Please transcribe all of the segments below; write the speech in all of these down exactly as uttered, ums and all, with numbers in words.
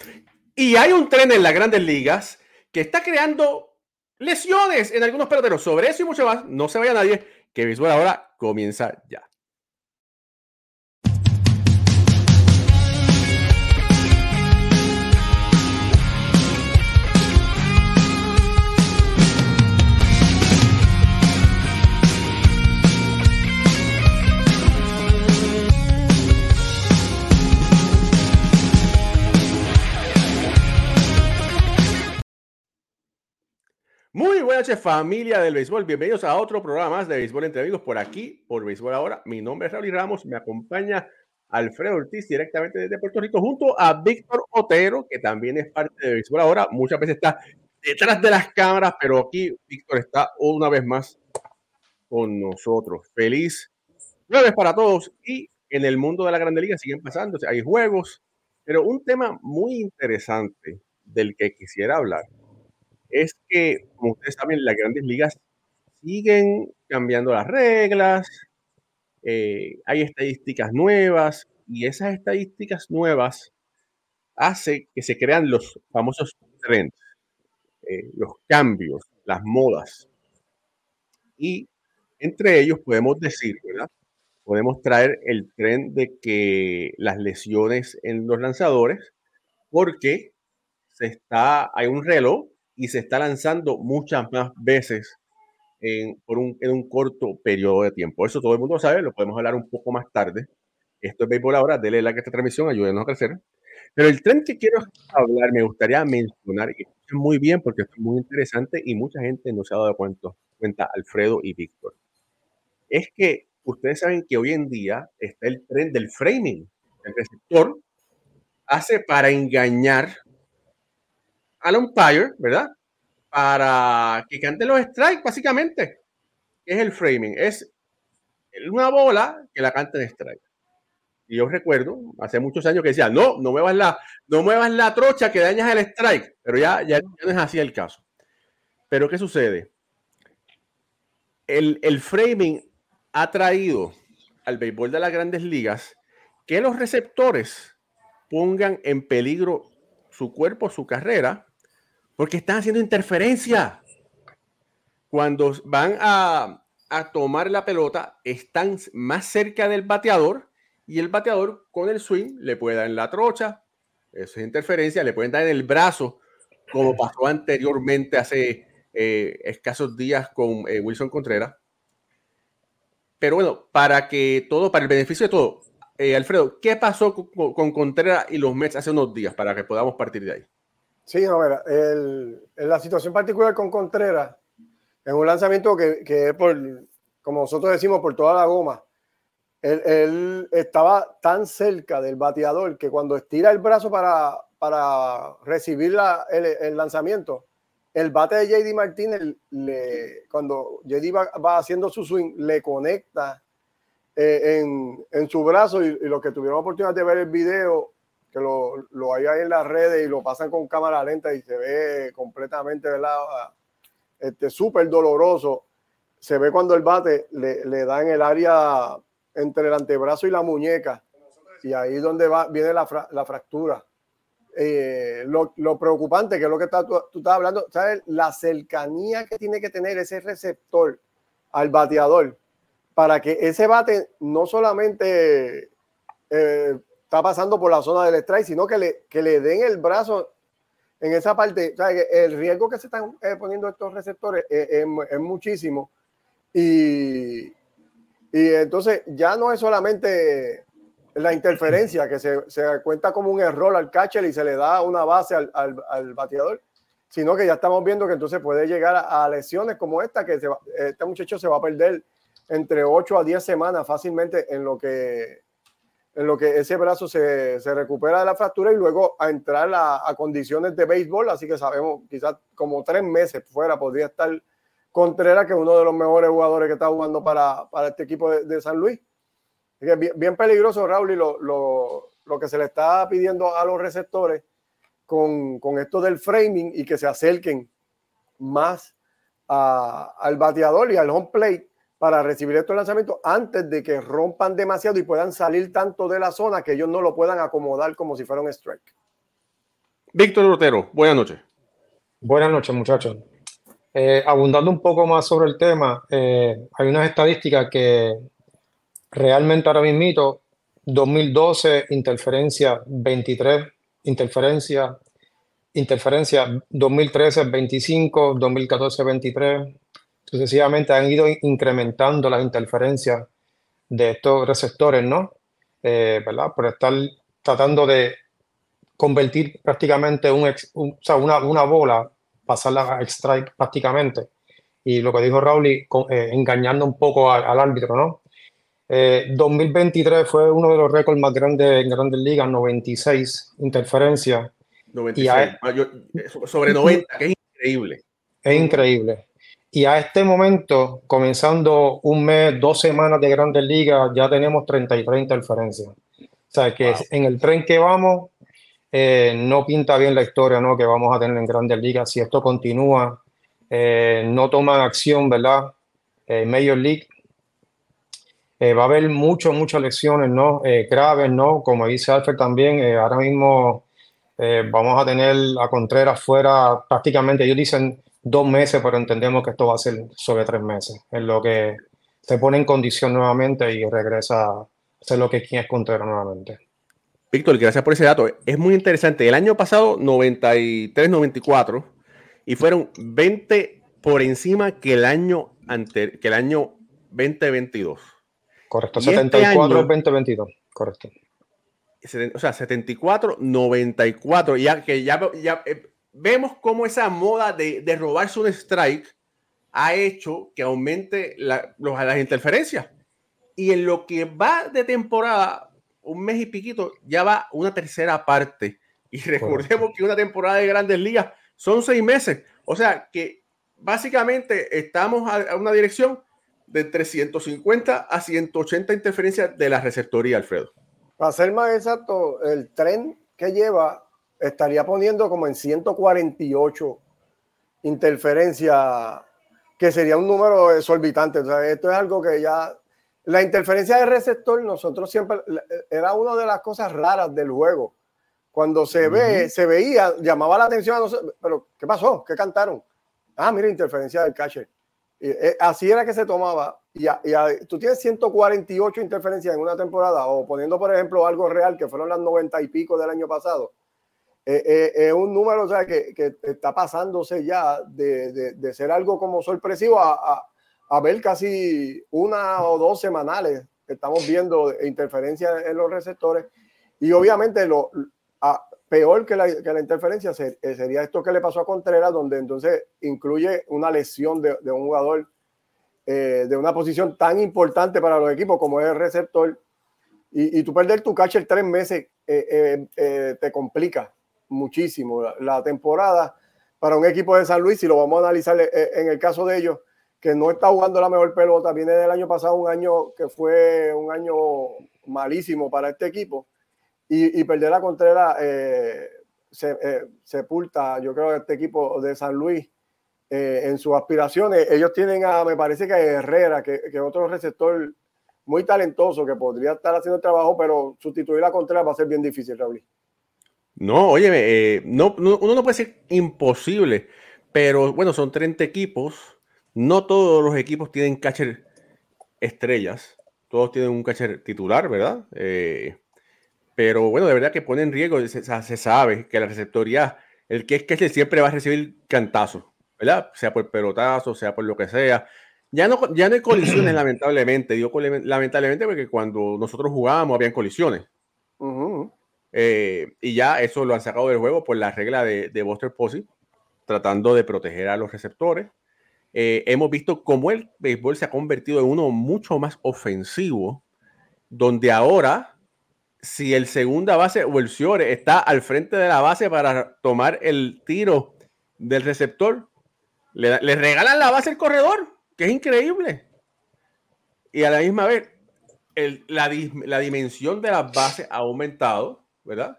Y hay un tren en las grandes ligas que está creando lesiones en algunos peloteros. Sobre eso y mucho más, no se vaya nadie, que Béisbol Ahora comienza ya. Muy buenas noches, familia del béisbol. Bienvenidos a otro programa más de Béisbol entre Amigos por aquí, por Béisbol Ahora. Mi nombre es Raúl Ramos, me acompaña Alfredo Ortiz directamente desde Puerto Rico junto a Víctor Otero, que también es parte de Béisbol Ahora. Muchas veces está detrás de las cámaras, pero aquí Víctor está una vez más con nosotros. Feliz jueves para todos. Y en el mundo de la Grande Liga siguen pasando, hay juegos, pero un tema muy interesante del que quisiera hablar es que, como ustedes saben, las grandes ligas siguen cambiando las reglas, eh, hay estadísticas nuevas y esas estadísticas nuevas hacen que se crean los famosos trends, eh, los cambios, las modas. Y entre ellos podemos decir, ¿verdad? Podemos traer el trend de que las lesiones en los lanzadores, porque se está, hay un reloj y se está lanzando muchas más veces en, por un, en un corto periodo de tiempo. Eso todo el mundo sabe, lo podemos hablar un poco más tarde. Esto es Béisbol Ahora, dele like a esta transmisión, ayúdenos a crecer. Pero el tren que quiero hablar, me gustaría mencionar, y escuchen muy bien porque es muy interesante y mucha gente no se ha dado cuenta, cuenta Alfredo y Víctor, es que ustedes saben que hoy en día está el tren del framing. El receptor hace para engañar al umpire, ¿verdad? Para que cante los strikes, básicamente. ¿Qué es el framing? Es una bola que la canta en strike. Y yo recuerdo, hace muchos años que decía, no, no muevas la, no muevas la trocha que dañas el strike. Pero ya, ya, ya no es así el caso. Pero ¿qué sucede? El, el framing ha traído al béisbol de las grandes ligas que los receptores pongan en peligro su cuerpo, su carrera, porque están haciendo interferencia. Cuando van a, a tomar la pelota, están más cerca del bateador y el bateador con el swing le puede dar en la trocha, eso es interferencia, le pueden dar en el brazo, como pasó anteriormente hace eh, escasos días con eh, Wilson Contreras. Pero bueno, para que todo, para el beneficio de todo, eh, Alfredo, ¿qué pasó con, con Contreras y los Mets hace unos días para que podamos partir de ahí? Sí, no, mira, el, en la situación particular con Contreras, en un lanzamiento que, que es por, como nosotros decimos, por toda la goma, él, él estaba tan cerca del bateador que cuando estira el brazo para, para recibir la, el, el lanzamiento, el bate de J D Martínez, le, cuando J D va, va haciendo su swing, le conecta eh, en, en su brazo y, y los que tuvieron la oportunidad de ver el video, que lo, lo hay ahí en las redes y lo pasan con cámara lenta y se ve completamente, ¿verdad? Este, súper doloroso. Se ve cuando el bate le, le da en el área entre el antebrazo y la muñeca y ahí es donde va, viene la, fra, la fractura. Eh, lo, lo preocupante, que es lo que está, tú, tú estás hablando, ¿sabes? La cercanía que tiene que tener ese receptor al bateador para que ese bate no solamente eh, está pasando por la zona del strike, sino que le, que le den el brazo en esa parte. ¿Sabes? El riesgo que se están eh, poniendo estos receptores es, es, es muchísimo. Y, y entonces ya no es solamente la interferencia, que se, se cuenta como un error al catcher y se le da una base al, al, al bateador, sino que ya estamos viendo que entonces puede llegar a, a lesiones como esta, que se va, este muchacho se va a perder entre ocho a diez semanas fácilmente en lo que, en lo que ese brazo se, se recupera de la fractura y luego a entrar a, a condiciones de béisbol, así que sabemos quizás como tres meses fuera podría estar Contreras, que es uno de los mejores jugadores que está jugando para, para este equipo de, de San Luis. Bien, bien peligroso, Raúl, y lo, lo, lo que se le está pidiendo a los receptores con, con esto del framing y que se acerquen más a, al bateador y al home plate para recibir estos lanzamientos antes de que rompan demasiado y puedan salir tanto de la zona que ellos no lo puedan acomodar como si fuera un strike. Víctor Otero, buenas noches. Buenas noches, muchachos. Eh, abundando un poco más sobre el tema, eh, hay unas estadísticas que realmente ahora mismo, dos mil doce, interferencia veintitrés, interferencia, interferencia dos mil trece, veinticinco, dos mil catorce, veintitrés. Sucesivamente han ido incrementando las interferencias de estos receptores, ¿no? Eh, ¿verdad? Por estar tratando de convertir prácticamente un, ex, un, o sea, una, una bola, pasarla a strike prácticamente. Y lo que dijo Raúl, eh, engañando un poco al, al árbitro, ¿no? Eh, dos mil veintitrés fue uno de los récords más grandes en Grandes Ligas, noventa y seis interferencias. noventa y seis. Y a, Yo, sobre noventa, que es increíble. Es uh-huh. increíble. Y a este momento, comenzando un mes, dos semanas de Grandes Ligas, ya tenemos treinta y tres interferencias. O sea, que wow. En el tren que vamos, eh, no pinta bien la historia, ¿no?, que vamos a tener en Grandes Ligas. Si esto continúa, eh, no toman acción, ¿verdad? Eh, Major League. Eh, va a haber muchas, muchas lesiones, ¿no? Eh, graves, ¿no? Como dice Alfred también, eh, ahora mismo eh, vamos a tener a Contreras fuera prácticamente, ellos dicen dos meses, pero entendemos que esto va a ser sobre tres meses, en lo que se pone en condición nuevamente y regresa a ser lo que es Contreras nuevamente. Víctor, gracias por ese dato. Es muy interesante. El año pasado, noventa y tres, noventa y cuatro, y fueron veinte por encima que el año, ante, que el año veinte veintidós. Correcto, y setenta y cuatro este veinte veintidós, correcto. O sea, setenta y cuatro, noventa y cuatro. Ya que ya, ya eh, vemos cómo esa moda de, de robarse un strike ha hecho que aumente la, los, las interferencias. Y en lo que va de temporada, un mes y piquito, ya va una tercera parte. Y recordemos correcto. Que una temporada de Grandes Ligas son seis meses. O sea que básicamente estamos a, a una dirección de entre ciento cincuenta a ciento ochenta interferencias de la receptoría, Alfredo. Para ser más exacto, el tren que lleva estaría poniendo como en ciento cuarenta y ocho interferencias, que sería un número exorbitante. O sea, esto es algo que ya... La interferencia de receptor, nosotros siempre... Era una de las cosas raras del juego. Cuando se uh-huh. ve, se veía, llamaba la atención a nosotros. Pero, ¿qué pasó? ¿Qué cantaron? Ah, mira, interferencia del catcher. Y, eh, así era que se tomaba. Y, a, y a, tú tienes ciento cuarenta y ocho interferencias en una temporada, o poniendo, por ejemplo, algo real, que fueron las noventa y pico del año pasado. Es eh, eh, un número, o sea, que, que está pasándose ya de, de, de ser algo como sorpresivo a, a, a ver casi una o dos semanales. Estamos viendo interferencias en los receptores. Y obviamente lo a, peor que la, que la interferencia ser, sería esto que le pasó a Contreras, donde entonces incluye una lesión de, de un jugador eh, de una posición tan importante para los equipos como es el receptor. Y, y tú perder tu catcher tres meses eh, eh, eh, te complica muchísimo la, la temporada para un equipo de San Luis. Si lo vamos a analizar eh, en el caso de ellos, que no está jugando la mejor pelota, viene del año pasado, un año que fue un año malísimo para este equipo. Y, y perder a Contreras eh, se, eh, sepulta, yo creo, este equipo de San Luis eh, en sus aspiraciones. Ellos tienen a, me parece que a Herrera, que, que otro receptor muy talentoso que podría estar haciendo el trabajo, pero sustituir a Contreras va a ser bien difícil, Raúl. No, oye, eh, no, no, uno no puede decir imposible, pero bueno, son treinta equipos. No todos los equipos tienen catcher estrellas. Todos tienen un catcher titular, ¿verdad? Eh, Pero bueno, de verdad que pone en riesgo, se, se sabe que la receptoría, el que es que siempre va a recibir cantazos, ¿verdad? Sea por pelotazo, sea por lo que sea. Ya no, ya no hay colisiones, lamentablemente. Digo lamentablemente porque cuando nosotros jugábamos habían colisiones. Uh-huh. Eh, y ya eso lo han sacado del juego por la regla de, de Buster Posey, tratando de proteger a los receptores. Eh, hemos visto cómo el béisbol se ha convertido en uno mucho más ofensivo, donde ahora... si el segunda base o el short está al frente de la base para tomar el tiro del receptor, le, le regalan la base al corredor, que es increíble. Y a la misma vez, el, la, la dimensión de las bases ha aumentado, ¿verdad?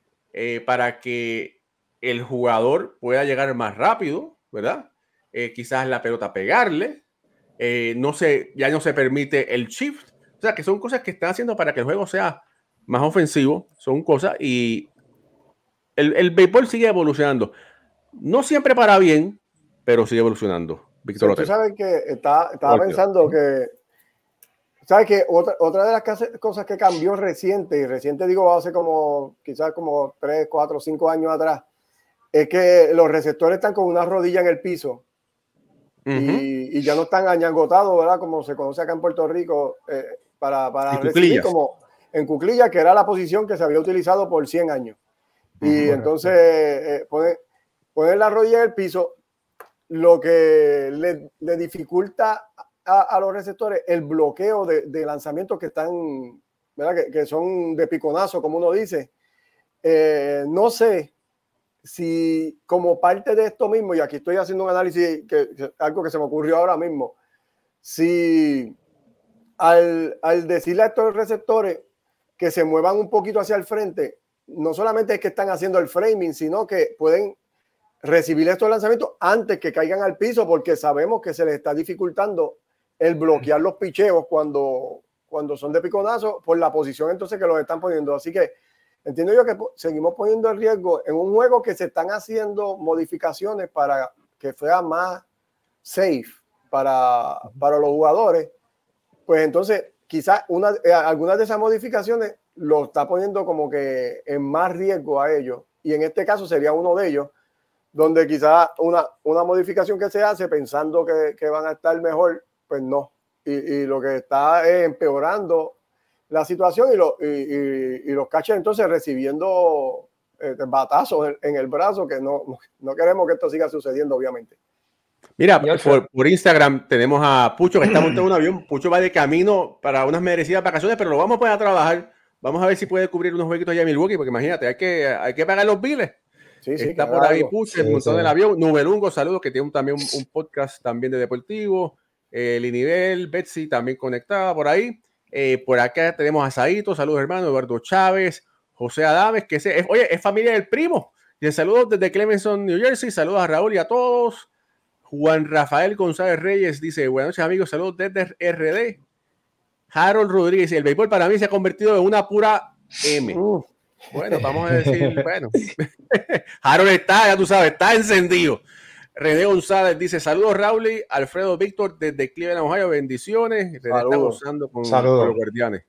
Eh, para que el jugador pueda llegar más rápido, ¿verdad? Eh, quizás la pelota pegarle. Eh, no se, ya no se permite el shift. O sea, que son cosas que están haciendo para que el juego sea más ofensivo, son cosas, y el, el béisbol sigue evolucionando. No siempre para bien, pero sigue evolucionando. Víctor Sí, tú Otero. sabes que estaba, estaba pensando que, ¿sabes que otra, otra de las cosas que cambió reciente, y reciente digo hace como, quizás como tres, cuatro, cinco años atrás, es que los receptores están con una rodilla en el piso uh-huh. y, y ya no están añangotados, ¿verdad? Como se conoce acá en Puerto Rico, eh, para, para recibir como en cuclillas, que era la posición que se había utilizado por cien años. Y uh-huh. entonces eh, ponen, ponen la rodilla en el piso, lo que le, le dificulta a, a los receptores el bloqueo de, de lanzamientos que están, ¿verdad? Que, que son de piconazo, como uno dice. Eh, no sé si como parte de esto mismo, y aquí estoy haciendo un análisis, que, que algo que se me ocurrió ahora mismo, si al, al decirle a estos receptores que se muevan un poquito hacia el frente, no solamente es que están haciendo el framing, sino que pueden recibir estos lanzamientos antes que caigan al piso, porque sabemos que se les está dificultando el bloquear los picheos cuando, cuando son de piconazo por la posición entonces que los están poniendo. Así que entiendo yo que seguimos poniendo el riesgo en un juego que se están haciendo modificaciones para que sea más safe para, para los jugadores. Pues entonces quizás una, eh, algunas de esas modificaciones lo está poniendo como que en más riesgo a ellos. Y en este caso sería uno de ellos, donde quizás una, una modificación que se hace pensando que, que van a estar mejor, pues no. Y, y lo que está es empeorando la situación y, lo, y, y, y los catchers entonces recibiendo eh, batazos en, en el brazo, que no, no queremos que esto siga sucediendo, obviamente. Mira, por, por Instagram tenemos a Pucho que está montando un avión. Pucho va de camino para unas merecidas vacaciones, pero lo vamos a poner a trabajar. Vamos a ver si puede cubrir unos jueguitos allá en Milwaukee, porque imagínate, hay que, hay que pagar los biles. Sí, sí, está por ahí Pucho, sí, montón sí. del avión. Nubelungo, saludos, que tiene un, también un, un podcast también de deportivo. Eh, Linivel, Betsy también conectada por ahí. Eh, por acá tenemos a Saito, saludos hermano, Eduardo Chávez, José Adames, que ese, es, oye, es familia del primo. Y saludos desde Clemenson, New Jersey. Saludos a Raúl y a todos. Juan Rafael González Reyes dice, buenas noches amigos, saludos desde R D. Harold Rodríguez, el béisbol para mí se ha convertido en una pura M. Uh. Bueno, vamos a decir, bueno. Harold está, ya tú sabes, está encendido. René González dice, saludos Raúl y Alfredo Víctor desde Cleveland, Ohio, bendiciones. René está gozando con, con los guardianes.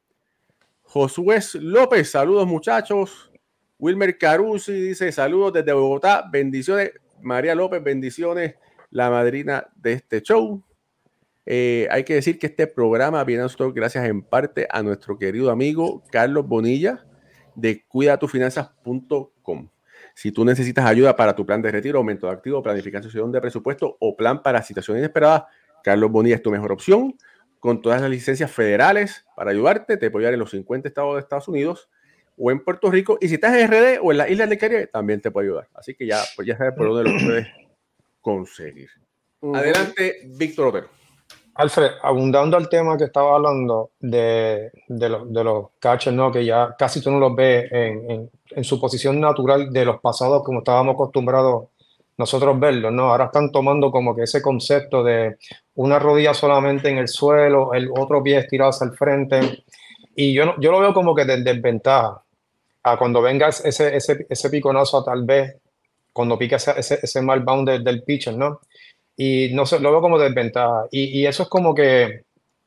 Josué López, saludos muchachos. Wilmer Caruzzi dice, saludos desde Bogotá, bendiciones. María López, bendiciones, la madrina de este show. Eh, hay que decir que este programa viene a nosotros gracias en parte a nuestro querido amigo Carlos Bonilla de cuida tu finanzas punto com. Si tú necesitas ayuda para tu plan de retiro, aumento de activo, planificación de presupuesto o plan para situaciones inesperadas, Carlos Bonilla es tu mejor opción. Con todas las licencias federales para ayudarte, te puede ayudar en los cincuenta estados de Estados Unidos o en Puerto Rico. Y si estás en R D o en las Islas del Caribe, también te puede ayudar. Así que ya, pues ya sabes por dónde lo puedes conseguir. Uh-huh. Adelante, Víctor Otero. Alfred, abundando al tema que estaba hablando de, de, lo, de los catchers, ¿no? Que ya casi tú no los ves en, en, en su posición natural de los pasados, como estábamos acostumbrados nosotros verlos, ¿no? Ahora están tomando como que ese concepto de una rodilla solamente en el suelo, el otro pie estirado hacia el frente, y yo, no, yo lo veo como que de desventaja a cuando venga ese, ese, ese piconazo, tal vez, cuando pique ese, ese, ese mal bound del, del pitcher, ¿no? Y no sé, lo veo como desventaja. Y, y eso es como que,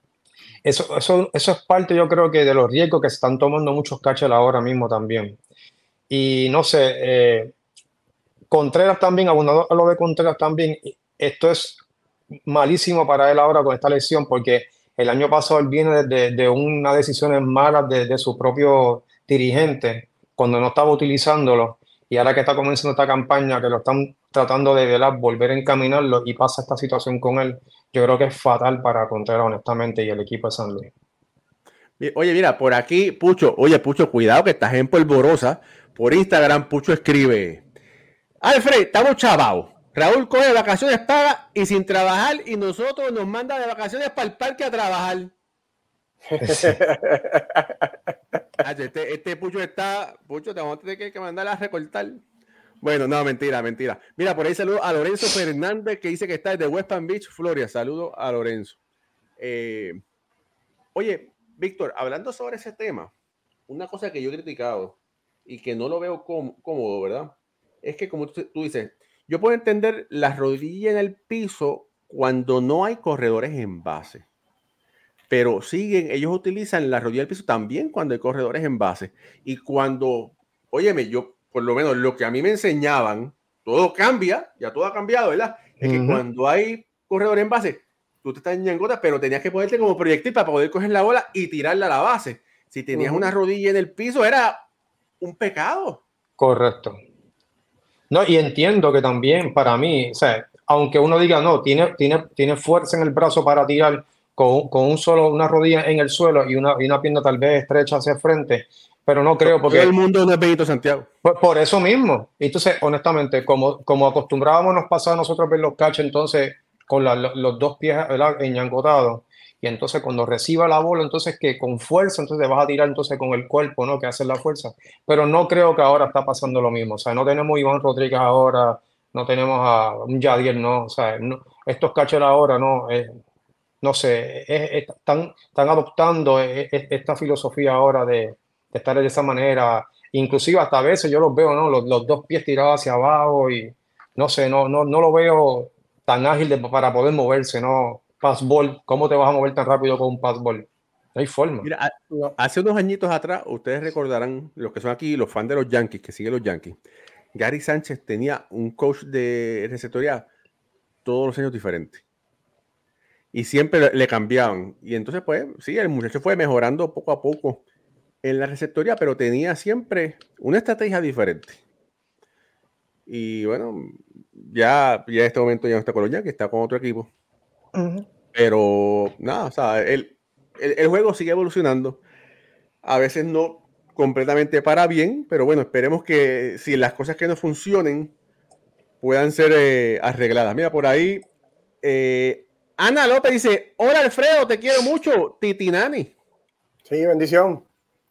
eso, eso, eso es parte, yo creo que de los riesgos que se están tomando muchos catchers ahora mismo también. Y no sé, eh, Contreras también, abundando a lo de Contreras también, esto es malísimo para él ahora con esta lesión, porque el año pasado él viene de, de, de unas decisiones malas de, de su propio dirigente, cuando no estaba utilizándolo. Y ahora que está comenzando esta campaña, que lo están tratando de velar, volver a encaminarlo y pasa esta situación con él, yo creo que es fatal para Contreras, honestamente, y el equipo de San Luis. Oye, mira, por aquí, Pucho, oye, Pucho, cuidado que estás en polvorosa. Por Instagram, Pucho escribe, Alfred, estamos chavados. Raúl coge vacaciones pagas y sin trabajar y nosotros nos manda de vacaciones para el parque a trabajar. Este, este Pucho está, Pucho, te vamos a tener que mandar a recortar. Bueno, no, mentira, mentira. Mira, por ahí saludo a Lorenzo Fernández, que dice que está desde West Palm Beach, Florida. Saludo a Lorenzo. Eh, oye, Víctor, hablando sobre ese tema, una cosa que yo he criticado y que no lo veo cómodo, ¿verdad? Es que como tú, tú dices, yo puedo entender la rodilla en el piso cuando no hay corredores en base. Pero siguen, ellos utilizan la rodilla del piso también cuando hay corredores en base. Y cuando, óyeme, yo, por lo menos lo que a mí me enseñaban, todo cambia, ya todo ha cambiado, ¿verdad? Es uh-huh. que cuando hay corredores en base, tú te estás en ñangota, pero tenías que ponerte como proyectil para poder coger la bola y tirarla a la base. Si tenías uh-huh. una rodilla en el piso, era un pecado. Correcto. No, y entiendo que también para mí, o sea, aunque uno diga, no, tiene, tiene, tiene fuerza en el brazo para tirar con, con un solo, una rodilla en el suelo y una, y una pierna tal vez estrecha hacia el frente, pero no creo porque... Todo el mundo no es Benito Santiago. Por, por eso mismo. Entonces, honestamente, como, como acostumbrábamos nos pasaba a nosotros ver los catch, entonces, con la, los dos pies, ¿verdad?, enyangotados, y entonces cuando reciba la bola, entonces que con fuerza, entonces vas a tirar entonces con el cuerpo, ¿no?, que hace la fuerza. Pero no creo que ahora está pasando lo mismo. O sea, no tenemos a Iván Rodríguez ahora, no tenemos a un Yadier, no. O sea, no, estos catchers ahora, no, eh, no sé, es, es, están, están adoptando es, es, esta filosofía ahora de, de estar de esa manera. Inclusive hasta a veces yo los veo, ¿no?, los, los dos pies tirados hacia abajo y no sé, no, no, no lo veo tan ágil de, para poder moverse, ¿no? Passball, ¿cómo te vas a mover tan rápido con un passball? No hay forma. Mira, hace unos añitos atrás, ustedes recordarán, los que son aquí, los fans de los Yankees, que siguen los Yankees, Gary Sánchez tenía un coach de receptoría todos los años diferentes. Y siempre le cambiaban. Y entonces, pues, sí, el muchacho fue mejorando poco a poco en la receptoría, pero tenía siempre una estrategia diferente. Y bueno, ya, ya en este momento ya no está con los Yankees, está con otro equipo. Uh-huh. Pero nada, o sea, el, el, el juego sigue evolucionando. A veces no completamente para bien, pero bueno, esperemos que si las cosas que no funcionen puedan ser eh, arregladas. Mira, por ahí, eh, Ana López dice: hola Alfredo, te quiero mucho, Titinani. Sí, bendición.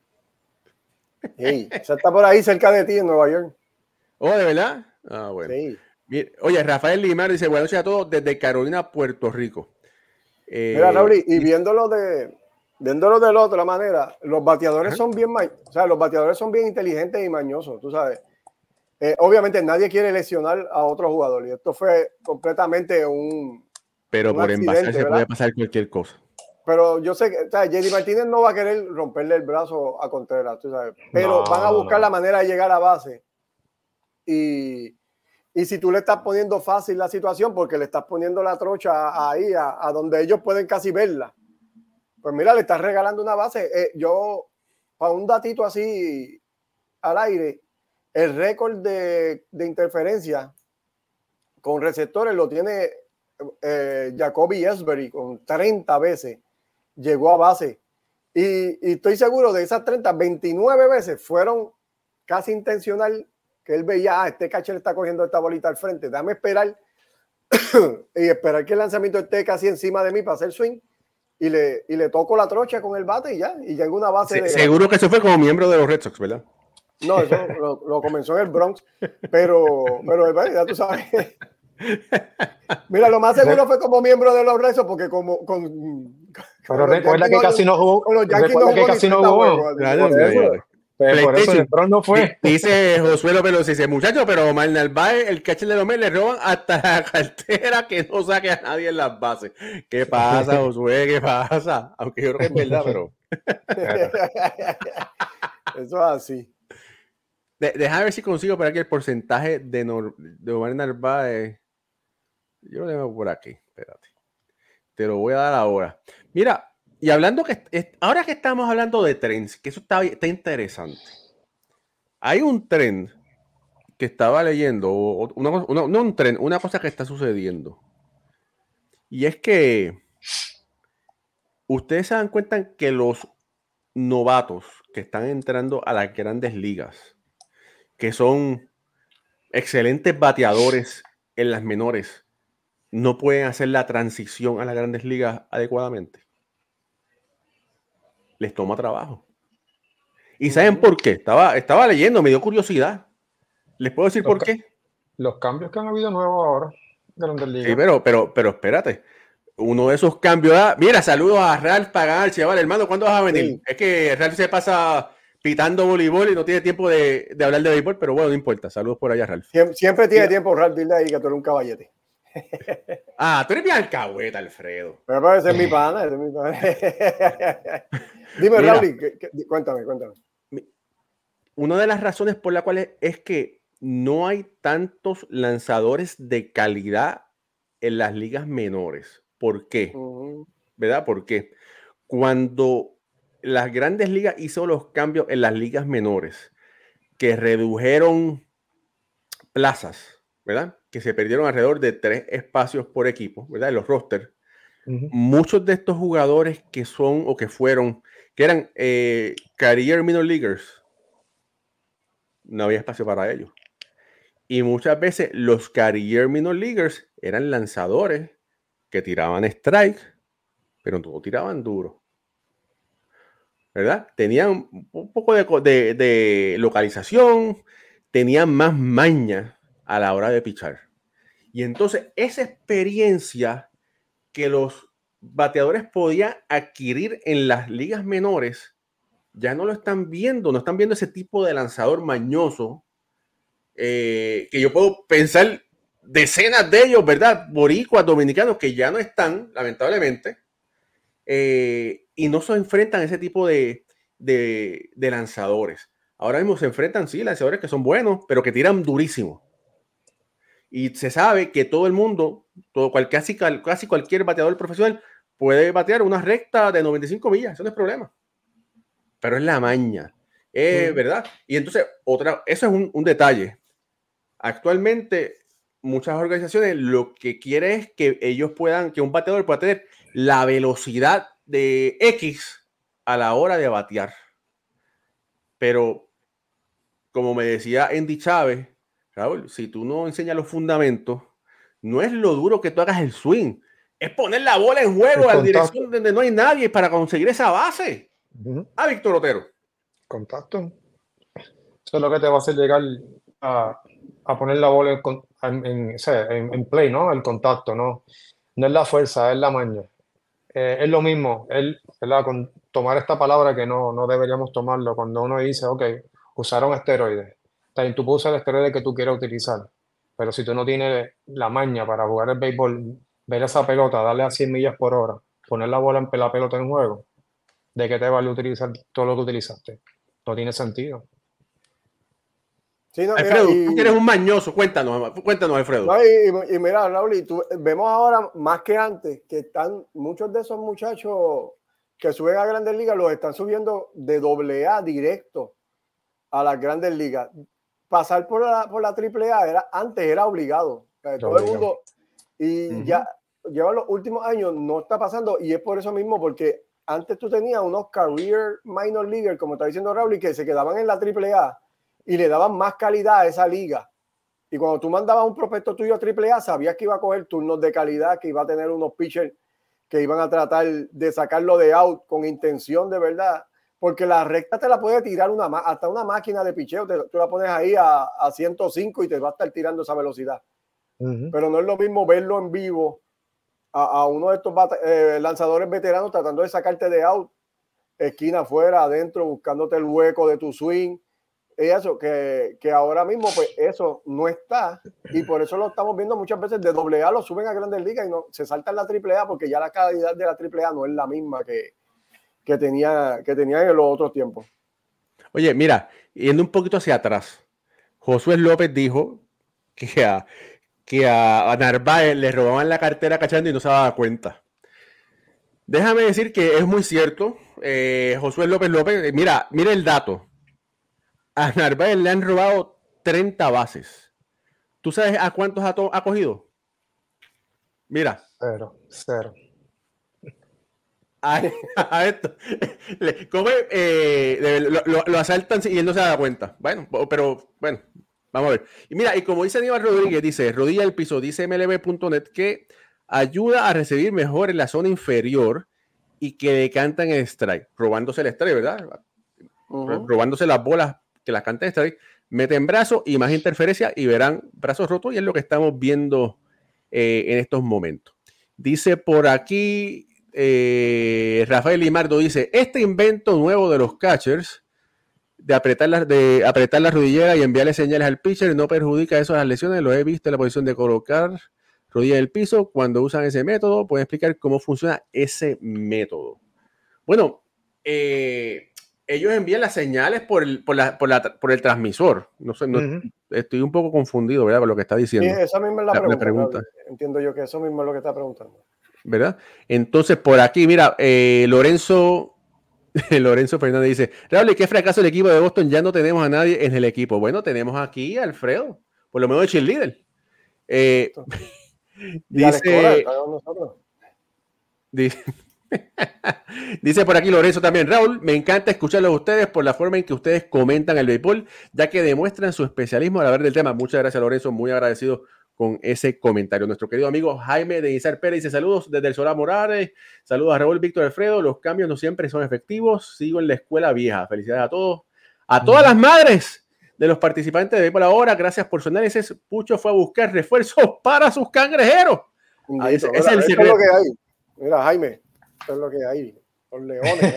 Sí, esa está por ahí cerca de ti en Nueva York. Oh, ¿de verdad? Ah, bueno. Sí. Oye, Rafael Limar dice: buenas noches a todos desde Carolina, Puerto Rico. Eh, Mira, Raúl, y viéndolo de viéndolo de la otra manera, los bateadores son bien, o sea, los bateadores son bien inteligentes y mañosos, tú sabes. Eh, obviamente nadie quiere lesionar a otro jugador y esto fue completamente un pero un por envasar se puede pasar cualquier cosa. Pero yo sé que, o sea, J D Martínez no va a querer romperle el brazo a Contreras, tú sabes, pero no, van a buscar no. la manera de llegar a base y Y si tú le estás poniendo fácil la situación porque le estás poniendo la trocha ahí a, a donde ellos pueden casi verla, pues mira, le estás regalando una base. Eh, yo, para un datito así al aire, el récord de, de interferencia con receptores lo tiene eh, Jacoby Ellsbury con treinta veces. Llegó a base. Y, y estoy seguro de esas treinta, veintinueve veces fueron casi intencional, que él veía, ah, este catcher está cogiendo esta bolita al frente, déjame esperar y esperar que el lanzamiento esté casi encima de mí para hacer swing y le, y le toco la trocha con el bate y ya, y ya en una base. Se, de... Seguro que eso fue como miembro de los Red Sox, ¿verdad? No, eso lo, lo comenzó en el Bronx, pero, pero ya tú sabes. Mira, lo más seguro fue como miembro de los Red Sox porque como con, pero con recuerda que casi no jugó, con los Yankees no que casi no jugó. Por eso el Bronx no fue. Dice Josué López, dice: muchachos, pero Omar Narváez, el catcher de los Mets, le roban hasta la cartera que no saque a nadie en las bases. ¿Qué pasa, Josué? ¿Qué pasa? Aunque yo creo que es verdad, pero. Eso es así. De, deja ver si consigo por aquí el porcentaje de, Nor, de Omar Narváez. Yo lo tengo por aquí. Espérate. Te lo voy a dar ahora. Mira. Y hablando que, ahora que estamos hablando de trends, que eso está, está interesante. Hay un trend que estaba leyendo, una, una, no un trend, una cosa que está sucediendo. Y es que ustedes se dan cuenta que los novatos que están entrando a las grandes ligas, que son excelentes bateadores en las menores, no pueden hacer la transición a las grandes ligas adecuadamente. Les toma trabajo. ¿Y saben por qué? Estaba, estaba leyendo, me dio curiosidad. ¿Les puedo decir los por qué? Los cambios que han habido nuevos ahora de Grandes Ligas. Sí, pero, pero, pero espérate. Uno de esos cambios... Ah, mira, saludos a Ralph Paganal, chaval, hermano, ¿cuándo vas a venir? Sí. Es que Ralph se pasa pitando voleibol y no tiene tiempo de, de hablar de béisbol, pero bueno, no importa. Saludos por allá, Ralph. Siempre, siempre tiene Mira. tiempo, Ralph, dile ahí que tú eres un caballete. Ah, tú eres bien alcahueta, Alfredo. Pero, pero ese es mi pana, ese es mi pana. Dime, Mira, Raúl, ¿qué, qué, cuéntame, cuéntame. Una de las razones por las cuales es que no hay tantos lanzadores de calidad en las ligas menores. ¿Por qué? Uh-huh. ¿Verdad? Porque cuando las grandes ligas hizo los cambios en las ligas menores, que redujeron plazas, ¿verdad? Que se perdieron alrededor de tres espacios por equipo, ¿verdad? En los rosters. Uh-huh. Muchos de estos jugadores que son o que fueron, que eran eh, career minor leaguers, no había espacio para ellos. Y muchas veces los career minor leaguers eran lanzadores que tiraban strike, pero no tiraban duro, ¿verdad? Tenían un poco de, de, de localización, tenían más maña a la hora de pichar. Y entonces esa experiencia que los bateadores podían adquirir en las ligas menores, ya no lo están viendo, no están viendo ese tipo de lanzador mañoso, eh, que yo puedo pensar decenas de ellos, ¿verdad? Boricuas, dominicanos, que ya no están, lamentablemente, eh, y no se enfrentan a ese tipo de, de, de lanzadores. Ahora mismo se enfrentan, sí, lanzadores que son buenos, pero que tiran durísimo. Y se sabe que todo el mundo, todo, cual, casi, casi cualquier bateador profesional puede batear una recta de noventa y cinco millas, eso no es problema. Pero es la maña, eh, mm. ¿verdad? Y entonces, otra, eso es un, un detalle. Actualmente, muchas organizaciones lo que quieren es que ellos puedan, que un bateador pueda tener la velocidad de X a la hora de batear. Pero, como me decía Andy Chávez, Raúl, si tú no enseñas los fundamentos, no es lo duro que tú hagas el swing, es poner la bola en juego a la dirección donde no hay nadie para conseguir esa base. Uh-huh. Ah, Víctor Otero. Contacto. Eso es lo que te va a hacer llegar a, a poner la bola en, en, en, en play, ¿no? El contacto, ¿no? No es la fuerza, es la maña. Eh, es lo mismo, él, ¿verdad? Con tomar esta palabra que no, no deberíamos tomarlo cuando uno dice, ok, usaron esteroides. También tú puedes usar el esteroide que tú quieras utilizar, pero si tú no tienes la maña para jugar el béisbol, ver esa pelota, darle a cien millas por hora, poner la bola en la pelota en juego, ¿de qué te vale utilizar todo lo que utilizaste? No tiene sentido. Sí, no, Alfredo, mira, y, tú eres un mañoso, cuéntanos, cuéntanos, Alfredo. No, y, y mira, Raúl, y tú, vemos ahora más que antes que están muchos de esos muchachos que suben a Grandes Ligas, los están subiendo de doble A directo a las Grandes Ligas. Pasar por la, por la triple A era, antes era obligado. O sea, todo el mundo, y uh-huh. ya lleva los últimos años, no está pasando, y es por eso mismo, porque antes tú tenías unos career minor leaguers, como está diciendo Raúl, y que se quedaban en la triple A y le daban más calidad a esa liga. Y cuando tú mandabas un prospecto tuyo a triple A, sabías que iba a coger turnos de calidad, que iba a tener unos pitchers que iban a tratar de sacarlo de out con intención de verdad, porque la recta te la puede tirar una, hasta una máquina de picheo, te, tú la pones ahí a, a ciento cinco y te va a estar tirando esa velocidad. Uh-huh. Pero no es lo mismo verlo en vivo a, a uno de estos bate, eh, lanzadores veteranos tratando de sacarte de out, esquina afuera, adentro, buscándote el hueco de tu swing. Y eso, que, que ahora mismo pues eso no está, y por eso lo estamos viendo muchas veces de doble A lo suben a Grandes Ligas y no se saltan la triple A porque ya la calidad de la triple A no es la misma que, que tenía que tenía en los otros tiempos. Oye, mira, yendo un poquito hacia atrás, Josué López dijo que a, que a Narváez le robaban la cartera cachando y no se daba cuenta. Déjame decir que es muy cierto, eh, Josué López López, mira, mira el dato. A Narváez le han robado treinta bases. ¿Tú sabes a cuántos ha, ha cogido? Mira. Cero, cero. A, a esto. Le, come, eh, lo, lo, lo asaltan y él no se da cuenta. Bueno, pero bueno, vamos a ver. Y mira, y como dice Aníbal Rodríguez, dice, rodilla al piso, dice M L B punto net que ayuda a recibir mejor en la zona inferior y que decantan el strike, robándose el strike, ¿verdad? Uh-huh. Robándose las bolas que las canta esta vez, meten brazos y más interferencia y verán brazos rotos, y es lo que estamos viendo eh, en estos momentos. Dice por aquí eh, Rafael Limardo, dice, este invento nuevo de los catchers de apretar la, de apretar la rodillera y enviarle señales al pitcher no perjudica eso a las lesiones. Lo he visto en la posición de colocar rodilla en el piso. Cuando usan ese método, pueden explicar cómo funciona ese método. Bueno, eh, ellos envían las señales por el, por la, por la, por el transmisor. No sé, no, uh-huh. Estoy un poco confundido, ¿verdad? Con lo que está diciendo. Sí, esa misma es la, la, pregunta, la pregunta. Entiendo yo que eso mismo es lo que está preguntando. ¿Verdad? Entonces, por aquí, mira, eh, Lorenzo... Lorenzo Fernández dice, Raúl, qué fracaso el equipo de Boston, ya no tenemos a nadie en el equipo. Bueno, tenemos aquí a Alfredo, por lo menos de cheerleader. Eh, dice, dice, dice por aquí Lorenzo también, Raúl, me encanta escucharlos a ustedes por la forma en que ustedes comentan el béisbol, ya que demuestran su especialismo al hablar del tema. Muchas gracias, Lorenzo, muy agradecido con ese comentario. Nuestro querido amigo Jaime de Izar Pérez dice, saludos desde el Solá Morales, saludos a Raúl, Víctor, Alfredo, los cambios no siempre son efectivos, sigo en la escuela vieja. Felicidades a todos, a todas las madres de los participantes de Béisbol Ahora, gracias por su análisis. Pucho fue a buscar refuerzos para sus cangrejeros. Ahí, ese, ese es el secreto. Es lo que hay. Mira, Jaime, eso es lo que hay, los leones.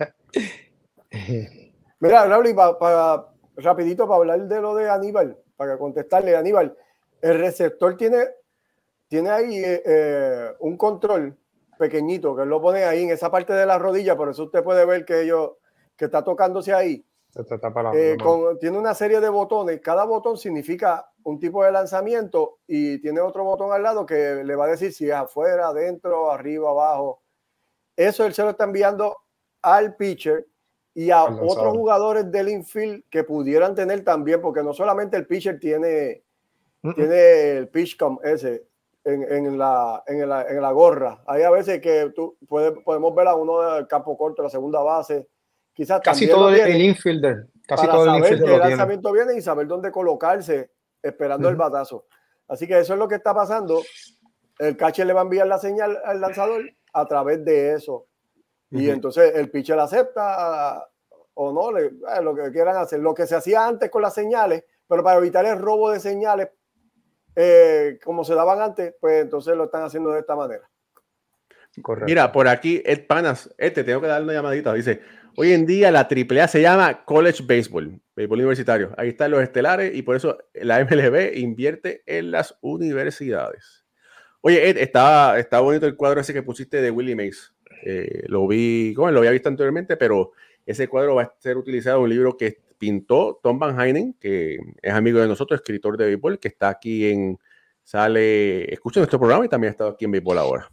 Mira, Raúl, y para pa, rapidito para hablar de lo de Aníbal, para contestarle a Aníbal, el receptor tiene, tiene ahí eh, un control pequeñito que él lo pone ahí en esa parte de la rodilla, por eso usted puede ver que, ellos, que está tocándose ahí. Eh, con, tiene una serie de botones, cada botón significa un tipo de lanzamiento y tiene otro botón al lado que le va a decir si es afuera, adentro, arriba, abajo. Eso él se lo está enviando al pitcher y a otros jugadores del infield que pudieran tener también, porque no solamente el pitcher tiene... Tiene el pitch com ese en, en, la, en, la, en la gorra. Hay a veces que tú puedes, podemos ver a uno del campo corto, la segunda base. Quizás casi todo el, el infielder. Casi para todo saber el infielder que el lo lanzamiento tiene. viene y saber dónde colocarse esperando uh-huh. el batazo. Así que eso es lo que está pasando. El catcher le va a enviar la señal al lanzador a través de eso. Uh-huh. Y entonces el pitcher acepta o no, le, eh, lo que quieran hacer. Lo que se hacía antes con las señales, pero para evitar el robo de señales, Eh, como se daban antes, pues entonces lo están haciendo de esta manera. Correcto. Mira, por aquí Ed Panas, Ed, te tengo que dar una llamadita, dice, hoy en día la triple A se llama College Baseball, béisbol universitario, ahí están los estelares y por eso la M L B invierte en las universidades. Oye, Ed, está, está bonito el cuadro ese que pusiste de Willie Mays, eh, lo vi, bueno, lo había visto anteriormente, pero ese cuadro va a ser utilizado en un libro que pintó Tom Van Heinen, que es amigo de nosotros, escritor de béisbol, que está aquí en, sale, escucha nuestro programa y también ha estado aquí en Béisbol Ahora.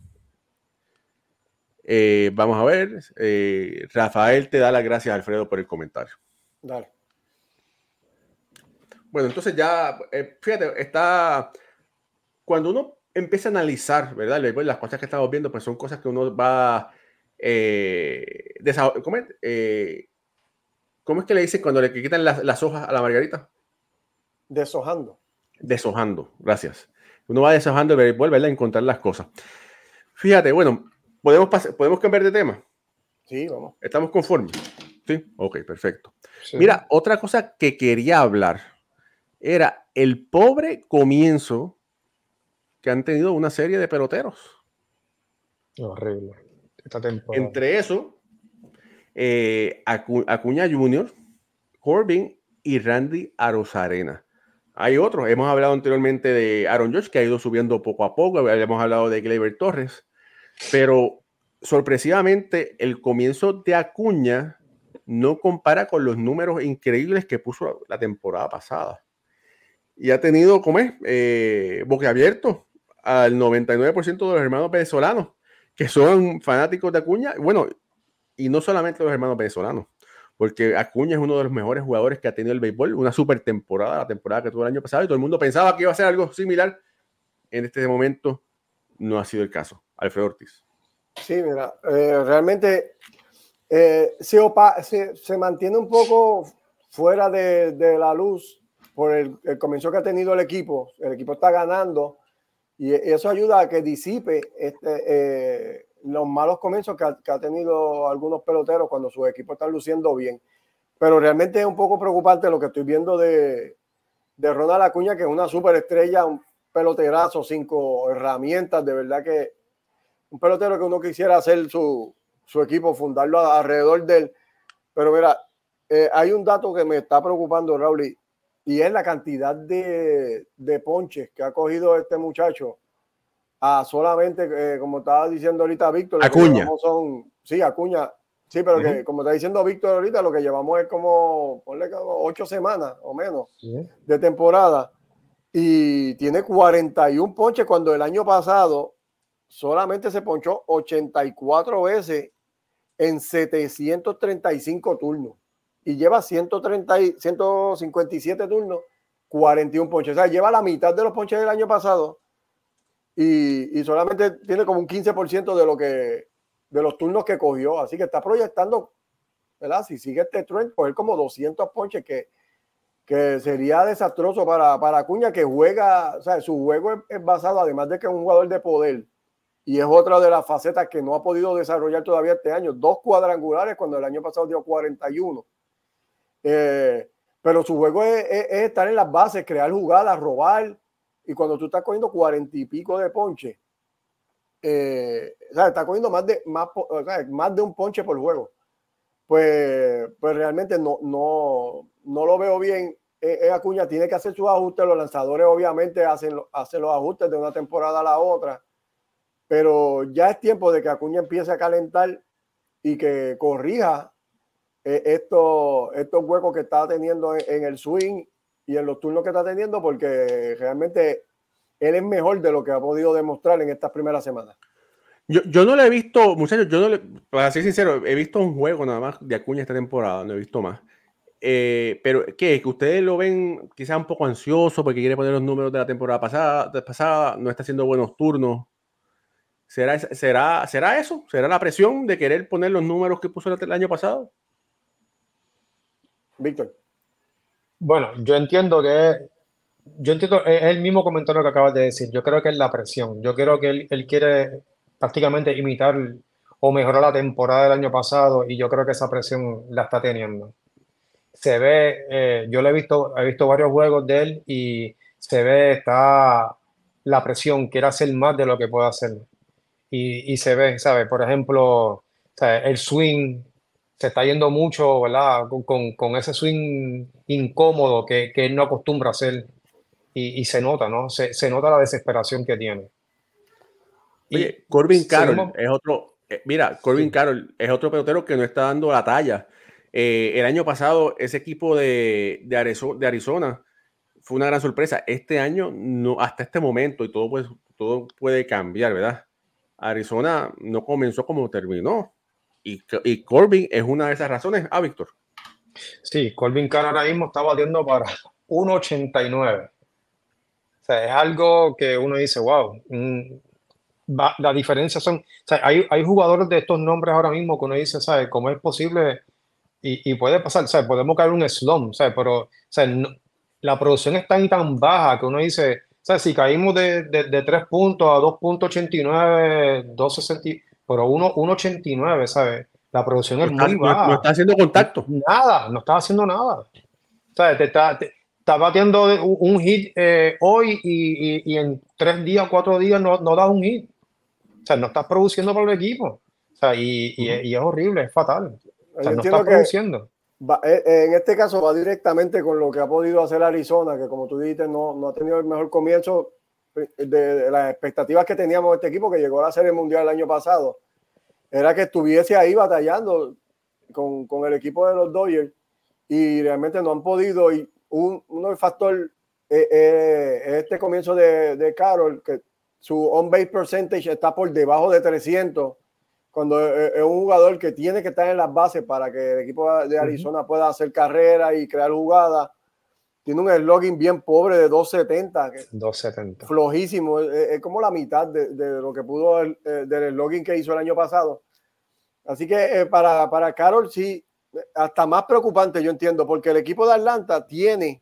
Eh, vamos a ver, eh, Rafael te da las gracias, Alfredo, por el comentario. Dale. Bueno, entonces ya, eh, fíjate, está, cuando uno empieza a analizar, ¿verdad? El béisbol, las cosas que estamos viendo, pues son cosas que uno va, eh, desa- ¿cómo es? Eh, ¿Cómo es que le dicen cuando le quitan las, las hojas a la margarita? Deshojando. Deshojando, gracias. Uno va deshojando el béisbol, ¿verdad? A encontrar las cosas. Fíjate, bueno, ¿podemos, ¿podemos cambiar de tema? Sí, vamos. ¿Estamos conformes? Sí, ok, perfecto. Sí. Mira, otra cosa que quería hablar era el pobre comienzo que han tenido una serie de peloteros. Horrible. Esta temporada. Entre eso, eh, Acu Acuña junior, Corbin y Randy Arozarena. Hay otros. Hemos hablado anteriormente de Aaron Judge, que ha ido subiendo poco a poco. Hemos hablado de Gleyber Torres. Pero sorpresivamente, el comienzo de Acuña no compara con los números increíbles que puso la temporada pasada. Y ha tenido, ¿cómo es? Eh, boquiabierto al noventa y nueve por ciento de los hermanos venezolanos, que son fanáticos de Acuña. Bueno, y no solamente los hermanos venezolanos, porque Acuña es uno de los mejores jugadores que ha tenido el béisbol, una super temporada, la temporada que tuvo el año pasado, y todo el mundo pensaba que iba a ser algo similar. En este momento no ha sido el caso. Alfredo Ortiz. Sí, mira, eh, realmente eh, se, opa se, se mantiene un poco fuera de, de la luz por el, el comienzo que ha tenido el equipo. El equipo está ganando y eso ayuda a que disipe este, eh, los malos comienzos que ha, que ha tenido algunos peloteros cuando sus equipos están luciendo bien. Pero realmente es un poco preocupante lo que estoy viendo de, de Ronald Acuña, que es una superestrella, un peloterazo, cinco herramientas, de verdad que un pelotero que uno quisiera hacer su, su equipo, fundarlo alrededor de él. Pero mira, eh, hay un dato que me está preocupando, Raúl, y, y es la cantidad de, de ponches que ha cogido este muchacho a solamente, eh, como estaba diciendo ahorita Víctor, lo Acuña. que llevamos son, sí, Acuña, sí, pero uh-huh. que como está diciendo Víctor ahorita, lo que llevamos es como, ponle como ocho semanas o menos sí. de temporada, y tiene cuarenta y un ponches cuando el año pasado solamente se ponchó ochenta y cuatro veces en setecientos treinta y cinco turnos y lleva ciento treinta, ciento cincuenta y siete turnos, cuarenta y un ponches. O sea, lleva la mitad de los ponches del año pasado y, y solamente tiene como un quince por ciento de lo que de los turnos que cogió. Así que está proyectando, ¿verdad? Si sigue este trend, coger como doscientos ponches, que, que sería desastroso para, para Acuña, que juega, o sea, su juego es, es basado, además de que es un jugador de poder, y es otra de las facetas que no ha podido desarrollar todavía este año. Dos cuadrangulares cuando el año pasado dio cuarenta y uno. Eh, pero su juego es, es, es estar en las bases, crear jugadas, robar. Y cuando tú estás cogiendo cuarenta y pico de ponche, eh, o sea, estás cogiendo más de, más, o sea, más de un ponche por juego. Pues, pues realmente no, no, no lo veo bien. Eh, Acuña tiene que hacer sus ajustes. Los lanzadores obviamente hacen, hacen los ajustes de una temporada a la otra. Pero ya es tiempo de que Acuña empiece a calentar y que corrija eh, estos, estos huecos que está teniendo en, en el swing y en los turnos que está teniendo, porque realmente él es mejor de lo que ha podido demostrar en estas primeras semanas. Yo, yo no le he visto, muchachos, yo no le, para ser sincero, he visto un juego nada más de Acuña esta temporada, no he visto más. Eh, pero, ¿qué? Que ustedes lo ven quizás un poco ansioso porque quiere poner los números de la temporada pasada, de pasada no está haciendo buenos turnos. ¿Será, será, ¿Será eso? ¿Será la presión de querer poner los números que puso el año pasado? Víctor. Bueno, yo entiendo que yo entiendo, es el mismo comentario que acabas de decir. Yo creo que es la presión. Yo creo que él, él quiere prácticamente imitar o mejorar la temporada del año pasado, y yo creo que esa presión la está teniendo. Se ve, eh, yo le he visto, he visto varios juegos de él y se ve, está la presión, quiere hacer más de lo que puede hacer. Y, y se ve, ¿sabes? Por ejemplo, ¿sabes? El swing se está yendo mucho, ¿verdad? Con, con, con ese swing incómodo que, que él no acostumbra a hacer. Y, y se nota, ¿no? Se, se nota la desesperación que tiene. Oye, y Corbin Carroll seguimos... es otro, eh, mira, Corbin sí. Carroll es otro pelotero que no está dando la talla. Eh, el año pasado, ese equipo de, de, Arizona, de Arizona fue una gran sorpresa. Este año, no, hasta este momento, y todo, pues, todo puede cambiar, ¿verdad? Arizona no comenzó como terminó. Y, y Corbin es una de esas razones. Ah, Víctor. Sí, Corbin Carroll ahora mismo está batiendo para uno ochenta y nueve. O sea, es algo que uno dice, wow. Mm, va, la diferencia son... O sea, hay, hay jugadores de estos nombres ahora mismo que uno dice, ¿sabes? ¿Cómo es posible? Y, y puede pasar, ¿sabes? Podemos caer en un slump, ¿sabes? Pero, o sea, no, la producción es tan y tan baja que uno dice, ¿sabes? Si caímos de, de, de tres puntos a dos punto ochenta y nueve, dos sesenta, pero uno ochenta y nueve, ¿sabes? La producción no es está, muy baja. No, no está haciendo contacto. Nada, no está haciendo nada. ¿Sabes? Te está, te, está bateando un, un hit eh, hoy y, y, y en tres días, cuatro días no, no das un hit. O sea, no estás produciendo para el equipo. O sea, y, y, uh-huh. y es horrible, es fatal. O sea, no está produciendo. Va, en este caso va directamente con lo que ha podido hacer Arizona, que como tú dijiste, no, no ha tenido el mejor comienzo de, de las expectativas que teníamos de este equipo, que llegó a la Serie Mundial el año pasado. Era que estuviese ahí batallando con, con el equipo de los Dodgers, y realmente no han podido. Y un, uno del factor eh, eh, este comienzo de, de Carroll, que su on-base percentage está por debajo de trescientos, cuando es un jugador que tiene que estar en las bases para que el equipo de Arizona uh-huh. pueda hacer carrera y crear jugadas. Tiene un slugging bien pobre de dos setenta. dos setenta. Flojísimo. Es, es como la mitad de, de lo que pudo el, del slugging que hizo el año pasado. Así que eh, para, para Carroll sí, hasta más preocupante, yo entiendo, porque el equipo de Atlanta tiene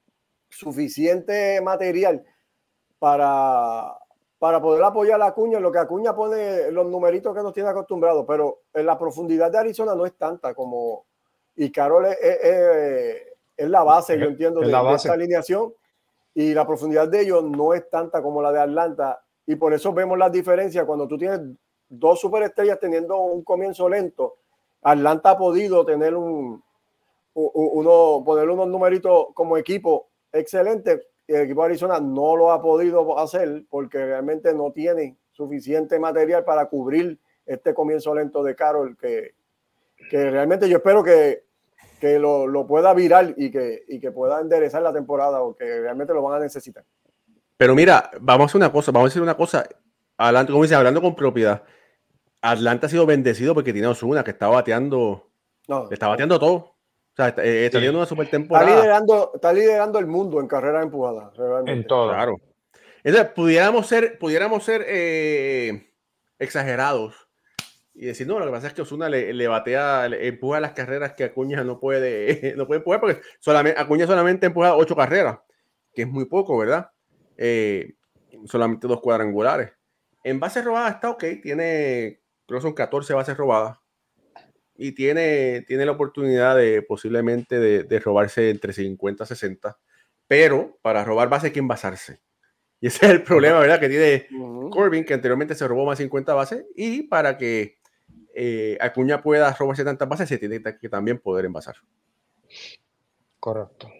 suficiente material para... para poder apoyar a Acuña, lo que Acuña pone los numeritos que nos tiene acostumbrados, pero en la profundidad de Arizona no es tanta como, y Carroll es, es, es, es la base, yo entiendo, de, de esta alineación, y la profundidad de ellos no es tanta como la de Atlanta, y por eso vemos las diferencias cuando tú tienes dos superestrellas teniendo un comienzo lento. Atlanta ha podido tener un, uno ponerle unos numeritos como equipo excelente. El equipo de Arizona no lo ha podido hacer porque realmente no tiene suficiente material para cubrir este comienzo lento de Carroll, que, que realmente yo espero que, que lo, lo pueda virar y que, y que pueda enderezar la temporada, o que realmente lo van a necesitar. Pero mira, vamos a hacer una cosa, vamos a decir una cosa, hablando, como dice, hablando con propiedad. Atlanta ha sido bendecido porque tiene a Ozuna, que está bateando, no, está bateando no. todo. O sea, está, está sí. teniendo una super temporada. Está liderando, está liderando el mundo en carreras empujadas, realmente. En todo. Claro. Entonces, pudiéramos ser, pudiéramos ser eh, exagerados y decir, no, lo que pasa es que Ozuna le, le batea, le empuja las carreras que Acuña no puede, no puede empujar, porque solamente, Acuña solamente empuja ocho carreras, que es muy poco, ¿verdad? Eh, solamente dos cuadrangulares. En bases robadas está ok, tiene, creo que son catorce bases robadas, y tiene, tiene la oportunidad de posiblemente de, de robarse entre cincuenta y sesenta, pero para robar bases hay que envasarse. Y ese es el problema, ¿verdad? Que tiene uh-huh. Corbin, que anteriormente se robó más de cincuenta bases, y para que eh, Acuña pueda robarse tantas bases, se tiene que también poder envasar. Correcto.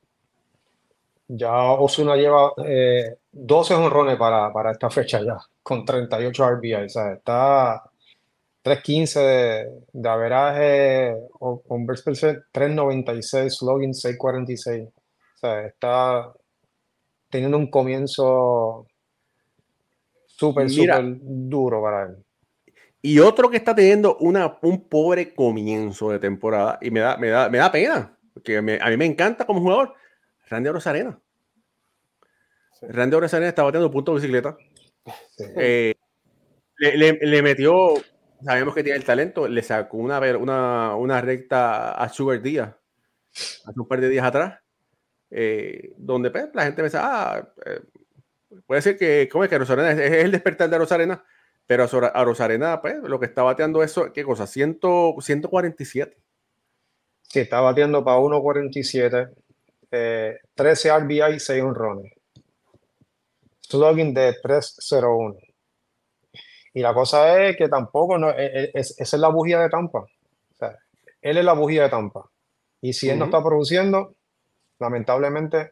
Ya Ozuna lleva eh, doce honrones para, para esta fecha ya, con treinta y ocho R B I. O sea, está tres quince de, de averaje, o con tres noventa y seis, slugging seis cuarenta y seis. O sea, está teniendo un comienzo súper, súper duro para él. Y otro que está teniendo una, un pobre comienzo de temporada, y me da, me da, me da pena, porque me, a mí me encanta como jugador, Randy Arozarena. Sí. Randy Arozarena está bateando punto de bicicleta. Sí. Eh, le, le, le metió, sabemos que tiene el talento, le sacó una, una, una recta a Sugar Díaz hace un par de días atrás, eh, donde pues, la gente pensaba, ah, eh, puede ser que, ¿cómo es que Arozarena es, es el despertar de Arozarena? Pero a Rosarena, pues, lo que está bateando eso, ¿qué cosa? ciento cuarenta y siete. Sí, está bateando para uno cuarenta y siete, eh, trece R B I, seis honrones. Slugging de tres cero uno. Y la cosa es que tampoco, no, es, es, esa es la bujía de Tampa. O sea, él es la bujía de Tampa. Y si uh-huh. él no está produciendo, lamentablemente,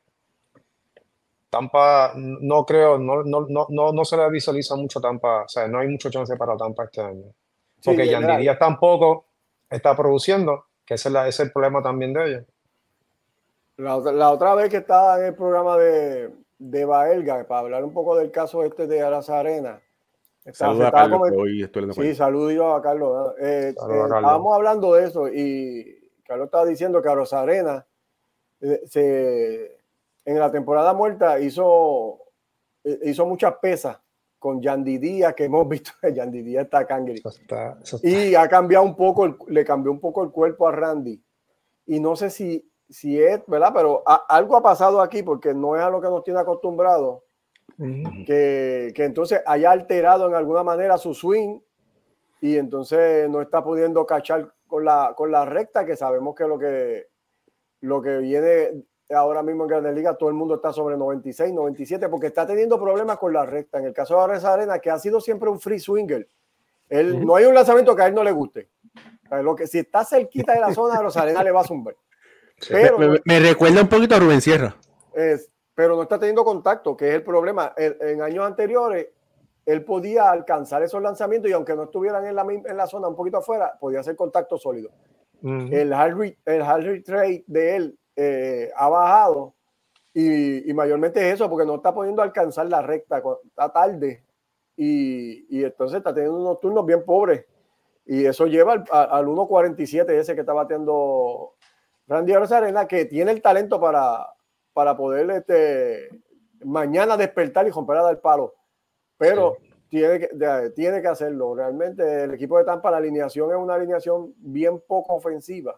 Tampa no creo, no, no, no, no, no se le visualiza mucho Tampa. O sea, no hay mucho chance para Tampa este año. Porque sí, Yandy Díaz tampoco está produciendo, que ese es, la, ese es el problema también de ellos. La, la otra vez que estaba en el programa de, de Baelga, para hablar un poco del caso este de Arozarena. Saludos a Carlos, que hoy estoy leyendo. Sí, saludos a Carlos. Eh, Saludos eh, a Carlos. Estábamos hablando de eso y Carlos estaba diciendo que Arozarena eh, se, en la temporada muerta hizo, eh, hizo muchas pesas con Yandy Díaz, que hemos visto que Yandy Díaz está cangri. Eso está, eso está. Y ha cambiado un poco, el, le cambió un poco el cuerpo a Randy. Y no sé si, si es, ¿verdad? Pero a, algo ha pasado aquí porque no es a lo que nos tiene acostumbrados. Uh-huh. que, que entonces haya alterado en alguna manera su swing y entonces no está pudiendo cachar con la, con la recta, que sabemos que lo que lo que viene ahora mismo en Grandes Ligas, todo el mundo está sobre noventa y seis, noventa y siete, porque está teniendo problemas con la recta. En el caso de Arozarena, que ha sido siempre un free swinger, él, uh-huh. no hay un lanzamiento que a él no le guste. O sea, lo que, si está cerquita de la zona de Arozarena le va a zumbar. Pero, me, me, me recuerda un poquito a Rubén Sierra. Es, pero no está teniendo contacto, que es el problema. En, en años anteriores, él podía alcanzar esos lanzamientos y aunque no estuvieran en la, en la zona un poquito afuera, podía hacer contacto sólido. Uh-huh. El heart rate, el heart rate de él eh, ha bajado y, y mayormente es eso, porque no está pudiendo alcanzar la recta, está tarde y, y entonces está teniendo unos turnos bien pobres y eso lleva al, al uno cuarenta y siete ese que está bateando Randy Arozarena, que tiene el talento para para poder este, mañana despertar y romper a dar palo. Pero sí. tiene, que, de, tiene que hacerlo. Realmente el equipo de Tampa, la alineación es una alineación bien poco ofensiva.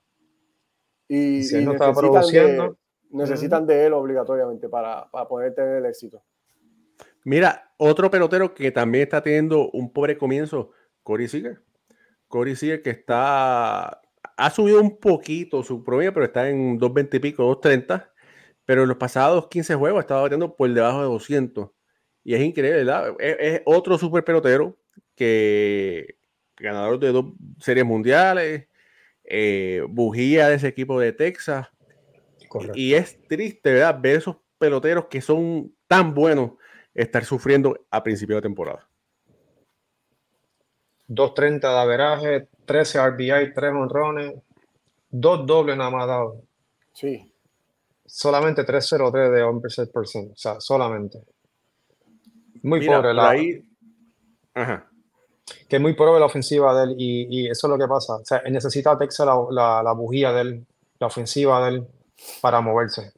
Y, si y no necesitan, está produciendo, de, necesitan uh-huh. de él obligatoriamente para, para poder tener el éxito. Mira, otro pelotero que también está teniendo un pobre comienzo, Corey Seager. Corey Seager que está... Ha subido un poquito su promedio, pero está en dos veinte y pico, dos treinta. Pero en los pasados quince juegos estaba bateando por debajo de doscientos. Y es increíble, ¿verdad? Es, es otro super pelotero que ganador de dos series mundiales. eh, bujía de ese equipo de Texas. Correcto. Y, y es triste, ¿verdad? Ver esos peloteros que son tan buenos estar sufriendo a principio de temporada. doscientos treinta de averaje, trece R B I, tres honrones, dos dobles nada más dado. Sí. Solamente trescientos tres de on base percent, o sea, solamente. Muy Mira, pobre por la. ahí. Ajá. Que es muy pobre la ofensiva de él y, y eso es lo que pasa. O sea, él necesita Texas la, la, la bujía de él, la ofensiva de él para moverse.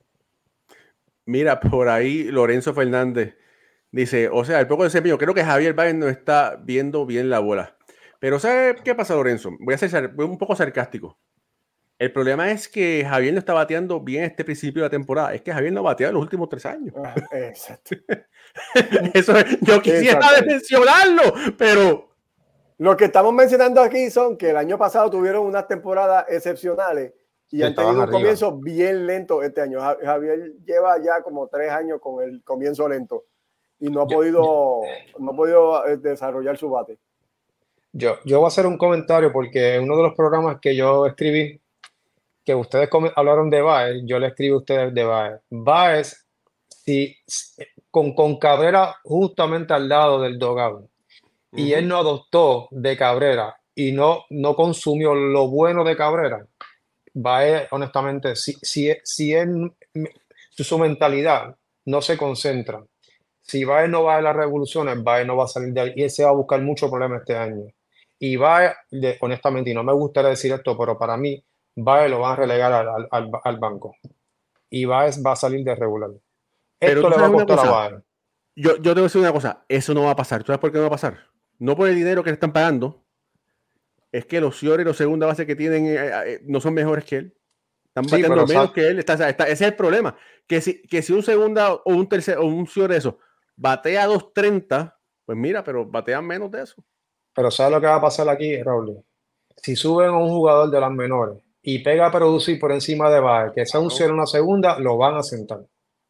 Mira, por ahí Lorenzo Fernández dice, o sea, el poco desempeño, creo que Javier Baez no está viendo bien la bola. Pero ¿sabe qué pasa, Lorenzo? Voy a ser un poco sarcástico. El problema es que Javier no está bateando bien este principio de la temporada. Es que Javier no batea en los últimos tres años. Ah, exacto. Eso yo quisiera mencionarlo, pero... Lo que estamos mencionando aquí son que el año pasado tuvieron unas temporadas excepcionales y han tenido un arriba. comienzo bien lento este año. Javier lleva ya como tres años con el comienzo lento y no ha yo, podido, yo, no ha podido desarrollar su bate. Yo, yo voy a hacer un comentario porque en uno de los programas que yo escribí, que ustedes hablaron de Baez, yo le escribo a ustedes de Baez. Baez, si, con, con Cabrera justamente al lado del dugout, y uh-huh. él no adoptó de Cabrera y no, no consumió lo bueno de Cabrera, Baez, honestamente, si, si, si él, su, su mentalidad no se concentra, si Baez no va a las revoluciones, Baez no va a salir de ahí y él se va a buscar muchos problemas este año. Y Baez, honestamente, y no me gustaría decir esto, pero para mí, Baez lo van a relegar al, al, al banco. Y Baez va a salir de regular. Pero esto le va a costar a Baez. Yo, yo te voy a decir una cosa, eso no va a pasar. ¿Tú sabes por qué no va a pasar? No por el dinero que le están pagando. Es que los Ciores y los segunda base que tienen eh, eh, no son mejores que él. Están sí, bateando menos sabe. que él. Está, está, ese es el problema. Que si, que si un segunda o un tercer o un Ciore eso batea dos treinta, pues mira, pero batean menos de eso. Pero ¿sabes lo que va a pasar aquí, Raúl? Si suben a un jugador de las menores y pega a producir por encima de Baez, que sea un Ciore en una segunda, lo van a sentar.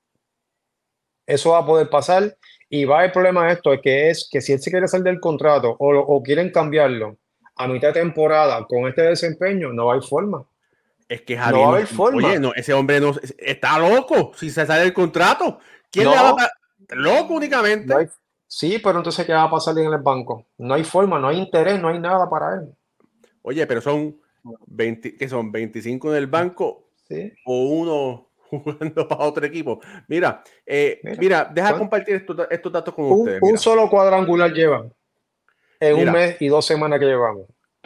Eso va a poder pasar. Y va el problema de esto es que es que si él se quiere salir del contrato o, o quieren cambiarlo a mitad de temporada con este desempeño, no hay forma. Es que Javier, no va a haber forma. Oye, no, ese hombre no está loco si se sale del contrato. ¿Quién no. le va a pagar? Loco únicamente. No hay, sí, pero entonces ¿qué va a pasar en el banco? No hay forma, no hay interés, no hay nada para él. Oye, pero son veinte, ¿qué son? veinticinco en el banco, ¿sí? O uno jugando para otro equipo. Mira, eh, mira, mira, deja ¿cuánto? compartir estos, estos datos con un, ustedes. Mira. Un solo cuadrangular llevan en mira. un mes y dos semanas que llevamos.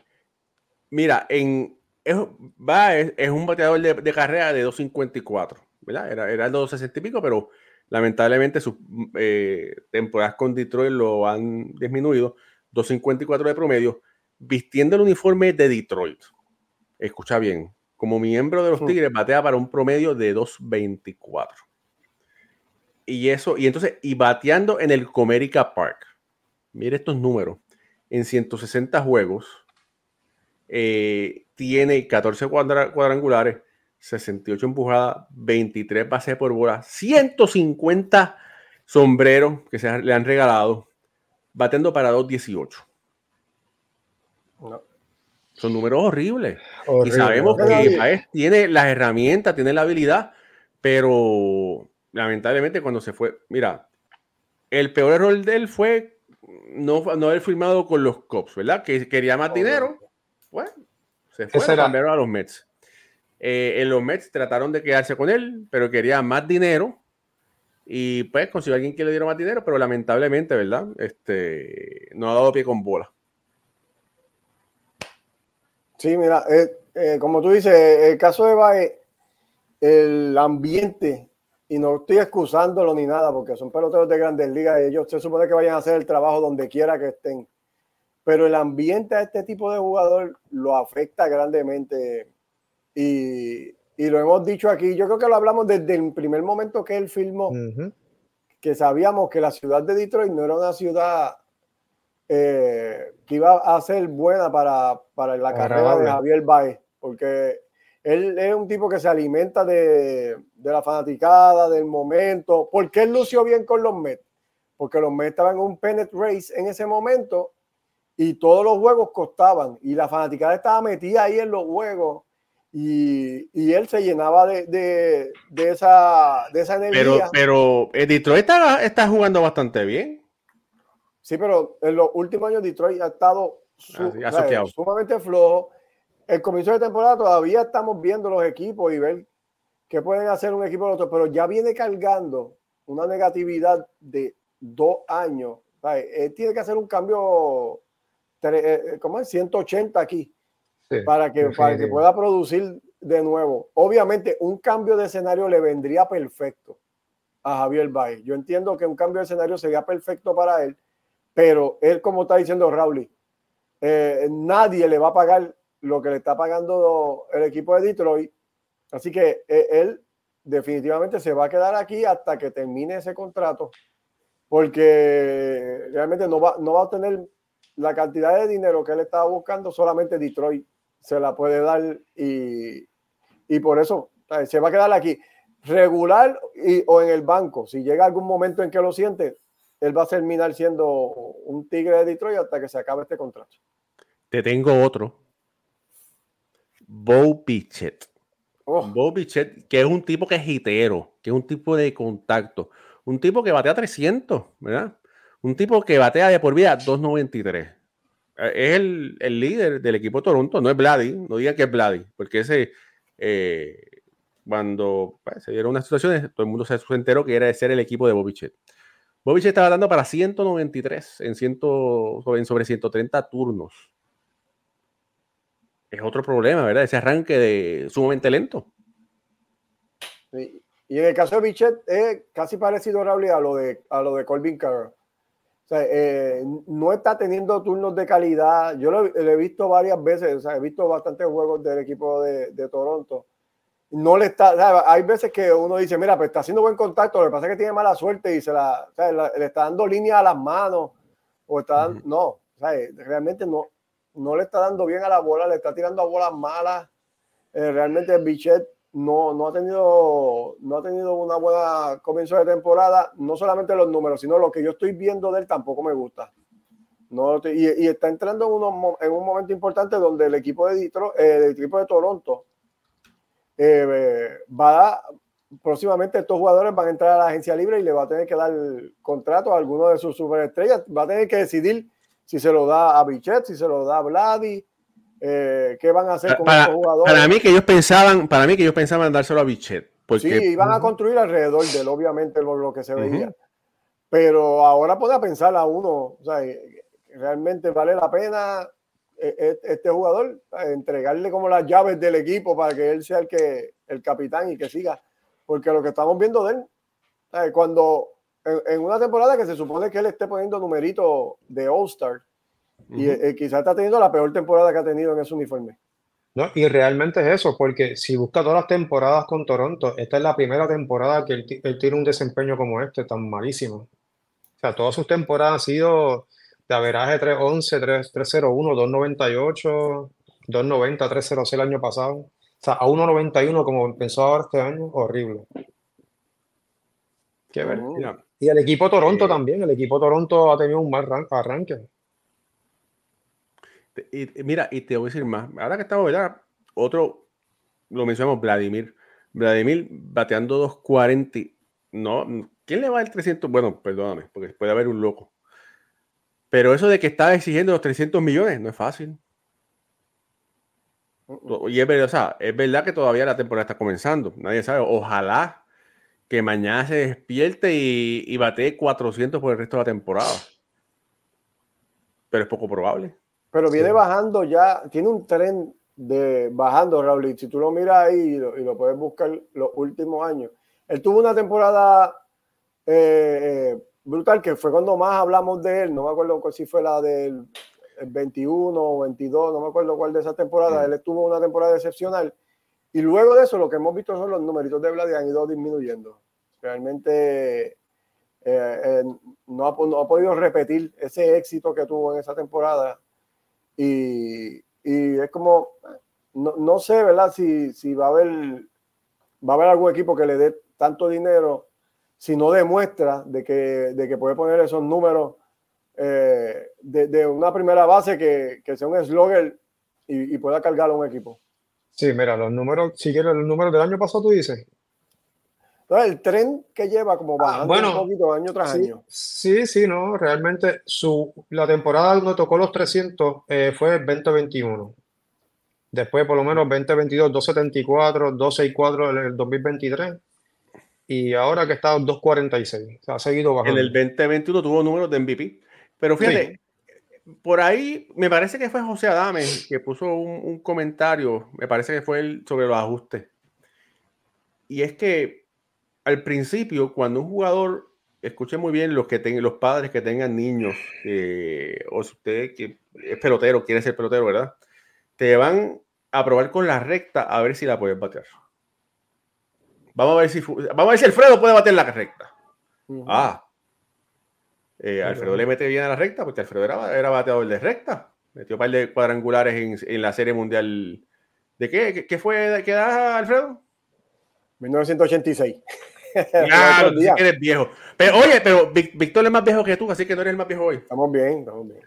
Mira, en es, va, es, es un bateador de, de carrera de dos cincuenta y cuatro, ¿verdad? Era, era el dos sesenta y pico, pero lamentablemente sus eh, temporadas con Detroit lo han disminuido. dos cincuenta y cuatro de promedio, vistiendo el uniforme de Detroit. Escucha bien, como miembro de los Tigres, batea para un promedio de dos veinticuatro. Y eso, y entonces, y bateando en el Comerica Park. Mire estos números. En ciento sesenta juegos, eh, tiene catorce cuadra, cuadrangulares, sesenta y ocho empujadas, veintitrés bases por bola, ciento cincuenta sombreros que se le han regalado, bateando para dos dieciocho. No. Son números horribles. Horrible. Y sabemos que Baez tiene las herramientas, tiene la habilidad, pero lamentablemente cuando se fue, mira, el peor error de él fue no, no haber firmado con los Cubs, ¿verdad? Que quería más oh, dinero. Bueno, se fue a cambiar a los Mets. Eh, en los Mets trataron de quedarse con él, pero quería más dinero. Y pues consiguió a alguien que le diera más dinero, pero lamentablemente, ¿verdad? Este, no ha dado pie con bola. Sí, mira, eh, eh, como tú dices, el caso de Baez, el ambiente, y no estoy excusándolo ni nada, porque son peloteros de Grandes Ligas y ellos se supone que vayan a hacer el trabajo donde quiera que estén. Pero el ambiente a este tipo de jugador lo afecta grandemente. Y, y lo hemos dicho aquí, yo creo que lo hablamos desde el primer momento que él filmó, uh-huh. que sabíamos que la ciudad de Detroit no era una ciudad eh, que iba a ser buena para, para la Agradable. carrera de Javier Baez, porque él es un tipo que se alimenta de, de la fanaticada, del momento. ¿Por qué él lució bien con los Mets? Porque los Mets estaban en un pennant race en ese momento y todos los juegos costaban y la fanaticada estaba metida ahí en los juegos y, y él se llenaba de, de, de, esa, de esa energía. Pero, pero el Detroit está, está jugando bastante bien. Sí, pero en los últimos años Detroit ha estado su, ah, sí, ha o sea, sumamente flojo. El comienzo de temporada todavía estamos viendo los equipos y ver qué pueden hacer un equipo o otro, pero ya viene cargando una negatividad de dos años. ¿Sabes? Él tiene que hacer un cambio, ¿cómo es? ciento ochenta aquí, sí, para, que, para que pueda producir de nuevo. Obviamente, un cambio de escenario le vendría perfecto a Javier Baez. Yo entiendo que un cambio de escenario sería perfecto para él, pero él, como está diciendo Raúl, eh, nadie le va a pagar lo que le está pagando el equipo de Detroit. Así que eh, él definitivamente se va a quedar aquí hasta que termine ese contrato, porque realmente no va, no va a obtener la cantidad de dinero que él estaba buscando, solamente Detroit se la puede dar y, y por eso ¿sabes? Se va a quedar aquí regular y, o en el banco. Si llega algún momento en que lo siente, él va a terminar siendo un tigre de Detroit hasta que se acabe este contrato. Te tengo otro. Bo Bichette. Oh. Bo Bichette, que es un tipo que es hitero, que es un tipo de contacto, un tipo que batea trescientos, ¿verdad? Un tipo que batea de por vida dos noventa y tres. Es el, el líder del equipo de Toronto, no es Vladdy, no digan que es Vladdy, porque ese, eh, cuando pues, se dieron unas situaciones, todo el mundo se enteró que era de ser el equipo de Bo Bichette. Bo Bichette estaba dando para ciento noventa y tres en, cien, en sobre ciento treinta turnos. Es otro problema, ¿verdad? Ese arranque de sumamente lento. Sí. Y en el caso de Bichette es casi parecido, Raúl, a lo de, a lo de Corbin Carroll. O sea, eh, no está teniendo turnos de calidad. Yo lo, lo he visto varias veces, o sea, he visto bastantes juegos del equipo de, de Toronto. No le está, o sea, hay veces que uno dice, mira, pues está haciendo buen contacto, lo que pasa es que tiene mala suerte y se la, o sea, la le está dando línea a las manos. O está dando, uh-huh. No, o sea, realmente no, no le está dando bien a la bola, le está tirando a bolas malas. Eh, realmente Bichette no, no ha tenido no ha tenido una buena comienzo de temporada, no solamente los números, sino lo que yo estoy viendo de él tampoco me gusta. No, y, y está entrando en, unos, en un momento importante donde el equipo de Detroit, eh, el equipo de Toronto eh, va a, próximamente estos jugadores van a entrar a la agencia libre y le va a tener que dar contrato a alguno de sus superestrellas, va a tener que decidir si se lo da a Bichette, si se lo da a Vladdy. Eh, ¿Qué van a hacer con para, estos jugadores? Para mí que ellos pensaban, para mí que ellos pensaban dárselo a Bichette. Porque, sí, iban a construir alrededor de él, obviamente, lo, lo que se veía. Uh-huh. Pero ahora puede pensar a uno, o sea, realmente vale la pena este jugador entregarle como las llaves del equipo para que él sea el que el capitán y que siga. Porque lo que estamos viendo de él, cuando en, en una temporada que se supone que él esté poniendo numeritos de All-Star, uh-huh. y eh, quizás está teniendo la peor temporada que ha tenido en ese uniforme. No, y realmente es eso, porque si busca todas las temporadas con Toronto, esta es la primera temporada que él, él tiene un desempeño como este, tan malísimo. O sea, todas sus temporadas han sido de averaje tres once, tres cero uno, dos noventa y ocho, dos noventa, tres cero seis el año pasado. O sea, a uno noventa y uno como empezó ahora este año, horrible. Qué ver. Oh. Y el equipo Toronto eh, también, el equipo Toronto ha tenido un mal arranque. Y, y mira, y te voy a decir más. Ahora que estamos, ¿verdad? Otro, lo mencionamos, Vladimir. Vladimir bateando dos cuarenta. No, ¿quién le va al trescientos? Bueno, perdóname, porque puede haber un loco. Pero eso de que está exigiendo los trescientos millones no es fácil. Uh-uh. Y es verdad, o sea, es verdad que todavía la temporada está comenzando. Nadie sabe. Ojalá que mañana se despierte y, y batee cuatrocientos por el resto de la temporada. Pero es poco probable. Pero viene sí. bajando ya, tiene un tren de bajando, Raúl. Y si tú lo miras ahí y lo, y lo puedes buscar los últimos años. Él tuvo una temporada eh, brutal, que fue cuando más hablamos de él. No me acuerdo si fue la del veintiuno o veintidós, no me acuerdo cuál de esas temporadas. Mm. Él estuvo una temporada excepcional. Y luego de eso, lo que hemos visto son los numeritos de Vladimir han ido disminuyendo. Realmente eh, eh, no, ha, no ha podido repetir ese éxito que tuvo en esa temporada. Y, y es como, no, no sé, ¿verdad? Si, si va a haber va a haber algún equipo que le dé tanto dinero si no demuestra de que, de que puede poner esos números eh, de, de una primera base que, que sea un slugger y, y pueda cargar a un equipo. Sí, mira, los números, si quieres los números del año pasado, tú dices. Entonces, el tren que lleva como bajando Ah, bueno, un poquito año tras sí, año. Sí, sí, no, realmente su, la temporada donde tocó los trescientos eh, fue veinte veintiuno. Después, por lo menos, veinte veintidós, doscientos setenta y cuatro, doscientos sesenta y cuatro en el dos mil veintitrés. Y ahora que está doscientos cuarenta y seis. O sea, ha seguido bajando. En el veinte veintiuno tuvo números de M V P. Pero fíjate, sí. Por ahí me parece que fue José Adame que puso un, un comentario, me parece que fue el, sobre los ajustes. Y es que al principio, cuando un jugador, escuchen muy bien los que tengan, los padres que tengan niños, eh, o si usted que es pelotero, quiere ser pelotero, ¿verdad? Te van a probar con la recta a ver si la puedes batear. Vamos a ver si, vamos a ver si Alfredo puede bater la recta. Uh-huh. Ah, eh, Alfredo uh-huh. le mete bien a la recta, porque Alfredo era, era bateador de recta. Metió un par de cuadrangulares en, en la Serie Mundial. ¿De qué? ¿Qué, qué fue? ¿De qué edad, Alfredo? mil novecientos ochenta y seis. Claro, tú sí que eres viejo. Pero oye, pero Víctor es más viejo que tú, así que no eres el más viejo hoy. Estamos bien, estamos bien.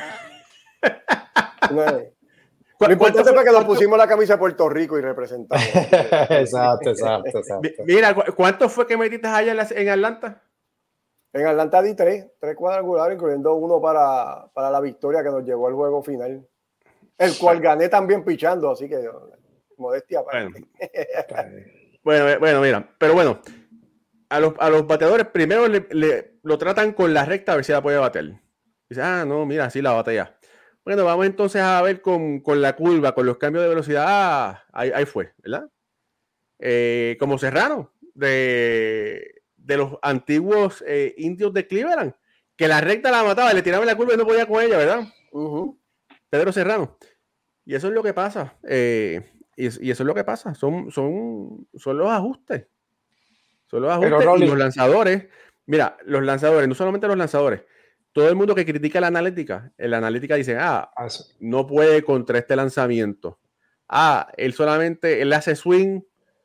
No, lo importante fue que nos pusimos la camisa de Puerto Rico y representamos. Exacto, exacto, exacto. Mira, ¿cuánto fue que metiste allá en, la, en Atlanta? En Atlanta di tres, tres cuadrangulares, incluyendo uno para, para la victoria que nos llevó al juego final. El cual gané también pichando, así que modestia para bueno. bueno, bueno, mira, pero bueno, a los, a los bateadores primero le, le, lo tratan con la recta a ver si la puede bater. Dice, ah, no, mira, sí la batea. Bueno, vamos entonces a ver con, con la curva, con los cambios de velocidad. Ah, ahí, ahí fue, ¿verdad? Eh, como Serrano, de, de los antiguos eh, indios de Cleveland, que la recta la mataba, le tiraban la curva y no podía con ella, ¿verdad? Uh-huh. Pedro Serrano. Y eso es lo que pasa. Eh, y, y eso es lo que pasa. Son, son, son los ajustes. Son los ajustes Pero, y los lanzadores. Mira, los lanzadores, no solamente los lanzadores. Todo el mundo que critica la analítica, en la analítica dice, ah, no puede contra este lanzamiento. Ah, él solamente, él hace swing,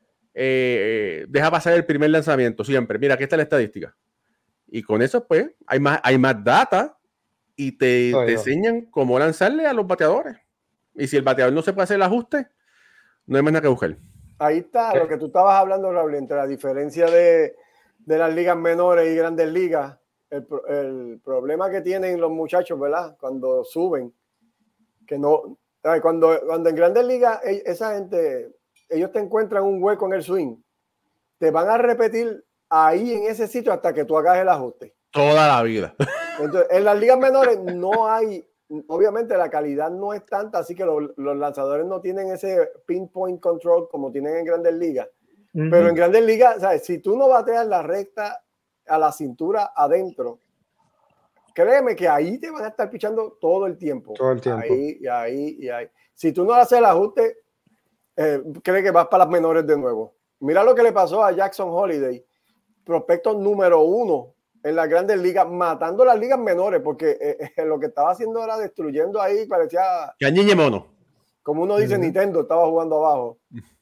eh, deja pasar el primer lanzamiento siempre. Mira, aquí está la estadística. Y con eso, pues, hay más, hay más data y te, te enseñan cómo lanzarle a los bateadores. Y si el bateador no se puede hacer el ajuste, no hay más nada que buscar. Ahí está ¿Qué? Lo que tú estabas hablando, Raúl, entre la diferencia de, de las ligas menores y grandes ligas. El, el problema que tienen los muchachos, ¿verdad? Cuando suben, que no, cuando, cuando en grandes ligas esa gente, ellos te encuentran un hueco en el swing, te van a repetir ahí en ese sitio hasta que tú hagas el ajuste. Toda la vida. Entonces, en las ligas menores no hay, obviamente la calidad no es tanta, así que los, los lanzadores no tienen ese pinpoint control como tienen en grandes ligas. Uh-huh. Pero en grandes ligas, ¿sabes? Si tú no bateas la recta a la cintura adentro, créeme que ahí te van a estar pichando todo el tiempo. Todo el tiempo. Ahí y ahí y ahí. Si tú no haces el ajuste, eh, cree que vas para las menores de nuevo. Mira lo que le pasó a Jackson Holiday, prospecto número uno en las grandes ligas, matando las ligas menores, porque eh, eh, lo que estaba haciendo era destruyendo ahí, parecía... Cañiñe mono. Como uno dice, uh-huh. Nintendo estaba jugando abajo.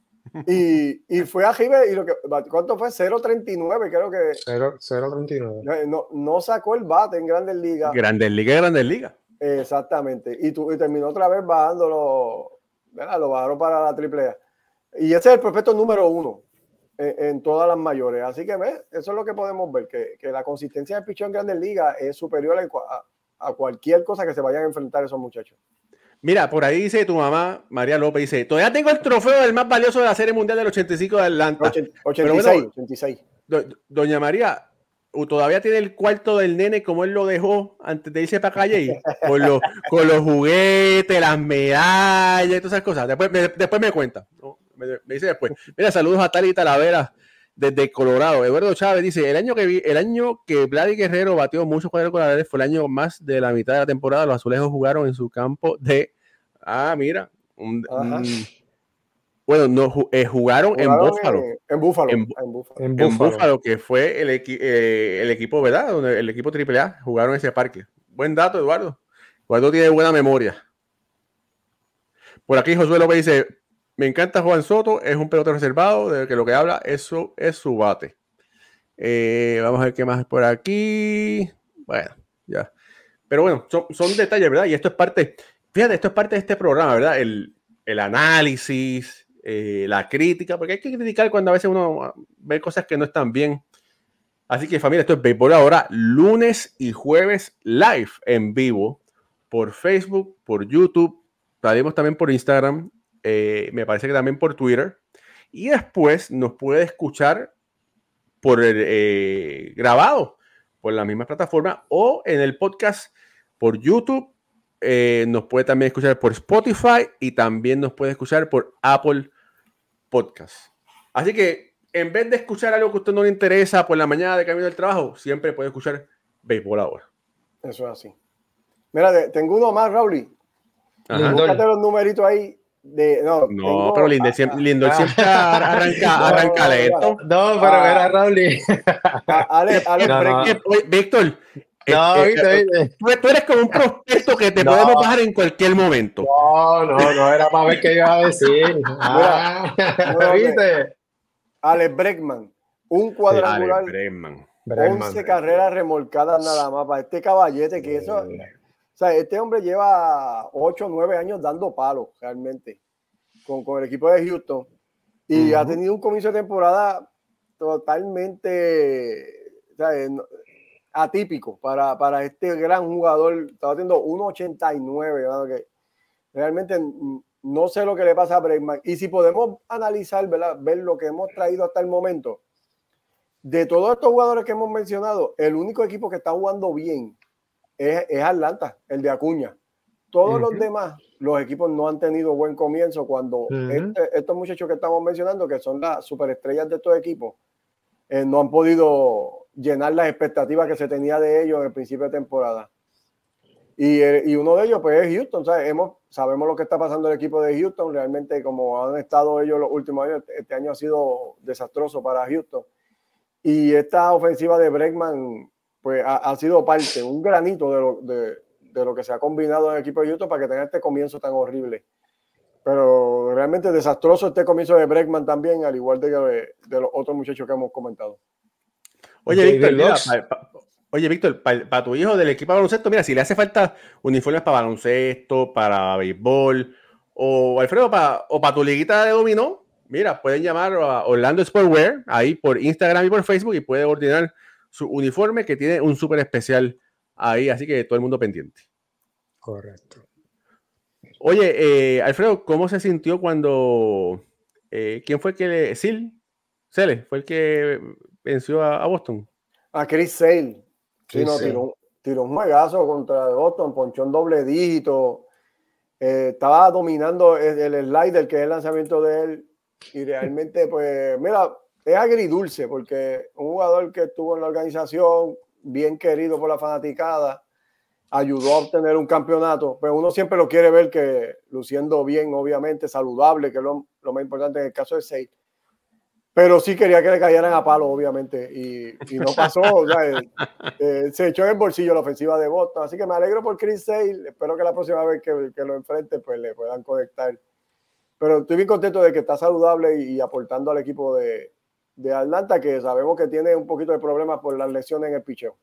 Y, y fue a River y lo que ¿cuánto fue? cero treinta y nueve, creo que cero treinta y nueve. No, no sacó el bate en Grandes Ligas. Grandes Ligas, Grandes Ligas. Exactamente. Y, tu, y terminó otra vez bajándolo, ¿verdad? Lo bajaron para la triple A. Y ese es el prospecto número uno en, en todas las mayores. Así que ¿ves? Eso es lo que podemos ver, que, que la consistencia del pichón en Grandes Ligas es superior a, a cualquier cosa que se vayan a enfrentar esos muchachos. Mira, por ahí dice tu mamá, María López, dice, todavía tengo el trofeo del más valioso de la Serie Mundial del ochenta y cinco de Atlanta. ochenta y seis, bueno, ochenta y seis. Do, doña María, todavía tiene el cuarto del nene como él lo dejó antes de irse para calle, con, los, con los juguetes, las medallas y todas esas cosas. Después me, después me cuenta, ¿no? me, me dice después. Mira, saludos a Tali Talavera desde Colorado. Eduardo Chávez dice, el año que vi, el año que Vladi Guerrero batió muchos cuadrangulares fue el año más de la mitad de la temporada. Los azulejos jugaron en su campo de Ah, mira. Un, un, bueno, no eh, jugaron, jugaron en Búfalo. En, en Búfalo. En, en Búfalo. En Búfalo, que fue el, equi eh, el equipo, ¿verdad? Donde el equipo triple A jugaron en ese parque. Buen dato, Eduardo. Eduardo tiene buena memoria. Por aquí Josué López dice, me encanta Juan Soto, es un pelotero reservado, de que lo que habla eso es su bate. Eh, vamos a ver qué más por aquí. Bueno, ya. Pero bueno, son, son detalles, ¿verdad? Y esto es parte, fíjate, esto es parte de este programa, ¿verdad? El, el análisis, eh, la crítica, porque hay que criticar cuando a veces uno ve cosas que no están bien. Así que familia, esto es Béisbol Ahora, lunes y jueves live en vivo por Facebook, por YouTube, salimos también por Instagram, eh, me parece que también por Twitter. Y después nos puede escuchar por el eh, grabado por la misma plataforma o en el podcast por YouTube. Eh, nos puede también escuchar por Spotify y también nos puede escuchar por Apple Podcast. Así que en vez de escuchar algo que a usted no le interesa por la mañana de camino del trabajo, siempre puede escuchar Béisbol Ahora. Eso es así. Mira, tengo uno más, Raúl. Búscate los numeritos ahí. De, no, no tengo, pero Lindor ah, siempre, Lindor ah, siempre arranca, no, arranca lento. No, pero ah, era Raúl. Ale, Ale, no, no. Oye, Víctor, No, eh, viste, eh, viste. Tú, tú eres como un prospecto que te No. podemos bajar en cualquier momento. No, no, no era para ver qué iba a decir. Ah, no, ¿viste? Alex Bregman, un cuadrangular, Alex Bregman. once carreras remolcadas nada más para este caballete que eso, o sea, este hombre lleva ocho o nueve años dando palos realmente con, con el equipo de Houston y uh-huh. ha tenido un comienzo de temporada totalmente, o sea, atípico para, para este gran jugador. Estaba haciendo uno ochenta y nueve, ¿verdad? Que realmente no sé lo que le pasa a Bregman. Y si podemos analizar, ¿verdad? Ver lo que hemos traído hasta el momento, de todos estos jugadores que hemos mencionado, el único equipo que está jugando bien es, es Atlanta, el de Acuña. Todos uh-huh. los demás, los equipos no han tenido buen comienzo cuando uh-huh. este, estos muchachos que estamos mencionando, que son las superestrellas de estos equipos, eh, no han podido llenar las expectativas que se tenía de ellos en el principio de temporada. Y, y uno de ellos pues es Houston, ¿sabes? Hemos, sabemos lo que está pasando el equipo de Houston, realmente como han estado ellos los últimos años, este año ha sido desastroso para Houston. Y esta ofensiva de Bregman pues ha, ha sido parte, un granito de lo, de, de lo que se ha combinado en el equipo de Houston para que tenga este comienzo tan horrible. Pero realmente desastroso este comienzo de Bregman también, al igual de, de, de los otros muchachos que hemos comentado. Oye, Víctor, mira, pa, pa, oye, Víctor, para pa tu hijo del equipo de baloncesto, mira, si le hace falta uniformes para baloncesto, para béisbol, o Alfredo, pa, o para tu liguita de dominó, mira, pueden llamar a Orlando Sportwear ahí por Instagram y por Facebook y puede ordenar su uniforme que tiene un súper especial ahí, así que todo el mundo pendiente. Correcto. Oye, eh, Alfredo, ¿cómo se sintió cuando, eh, quién fue que le, Sil, Sele, fue el que venció a, a Boston? A Chris Sale. Sí, Chris no, Sale. tiró, tiró un juegazo contra Boston, ponchó un doble dígito, eh, estaba dominando el, el slider, que es el lanzamiento de él, y realmente, pues, mira, es agridulce, porque un jugador que estuvo en la organización, bien querido por la fanaticada, ayudó a obtener un campeonato, pero uno siempre lo quiere ver que luciendo bien, obviamente, saludable, que es lo, lo más importante en el caso de Sale. Pero sí quería que le cayeran a palo, obviamente, y, y no pasó. O sea, eh, eh, se echó en el bolsillo la ofensiva de Boston, así que me alegro por Chris Sale. Espero que la próxima vez que, que lo enfrente pues le puedan conectar. Pero estoy bien contento de que está saludable y, y aportando al equipo de, de Atlanta, que sabemos que tiene un poquito de problemas por las lesiones en el picheo.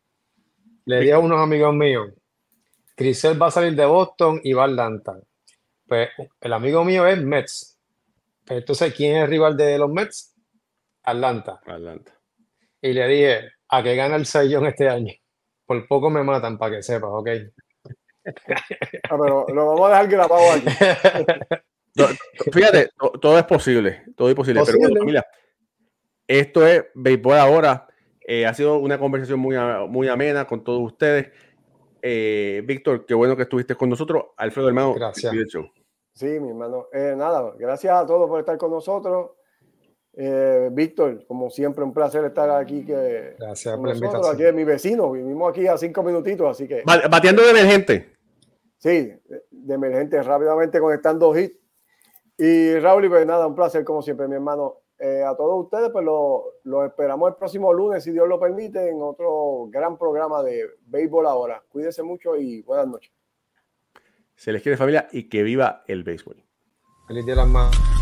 Le di a unos amigos míos, Chris Sale va a salir de Boston y va a Atlanta. Pues el amigo mío es Mets. Entonces, ¿quién es el rival de los Mets? Atlanta. Atlanta. Y le dije, ¿a qué gana el Cy Young este año? Por poco me matan, para que sepas, ¿ok? Ah, pero lo vamos a dejar grabado aquí. No, fíjate, to, todo es posible. Todo es posible. ¿Posible? Pero bueno, familia, esto es Béisbol Ahora. Eh, ha sido una conversación muy, muy amena con todos ustedes. Eh, Víctor, qué bueno que estuviste con nosotros. Alfredo, hermano, gracias. Sí, mi hermano. Eh, nada, gracias a todos por estar con nosotros. Eh, Víctor, como siempre, un placer estar aquí. Que, gracias con por la nosotros. invitación. Aquí es mi vecino, vivimos aquí a cinco minutitos, así que... Bateando de emergente. Sí, de emergente, rápidamente conectando hits. Y Raúl, pues nada, un placer como siempre, mi hermano. Eh, a todos ustedes, pues lo, lo esperamos el próximo lunes, si Dios lo permite, en otro gran programa de Béisbol Ahora. Cuídense mucho y buenas noches. Se les quiere, familia, y que viva el béisbol. Feliz día de las madres.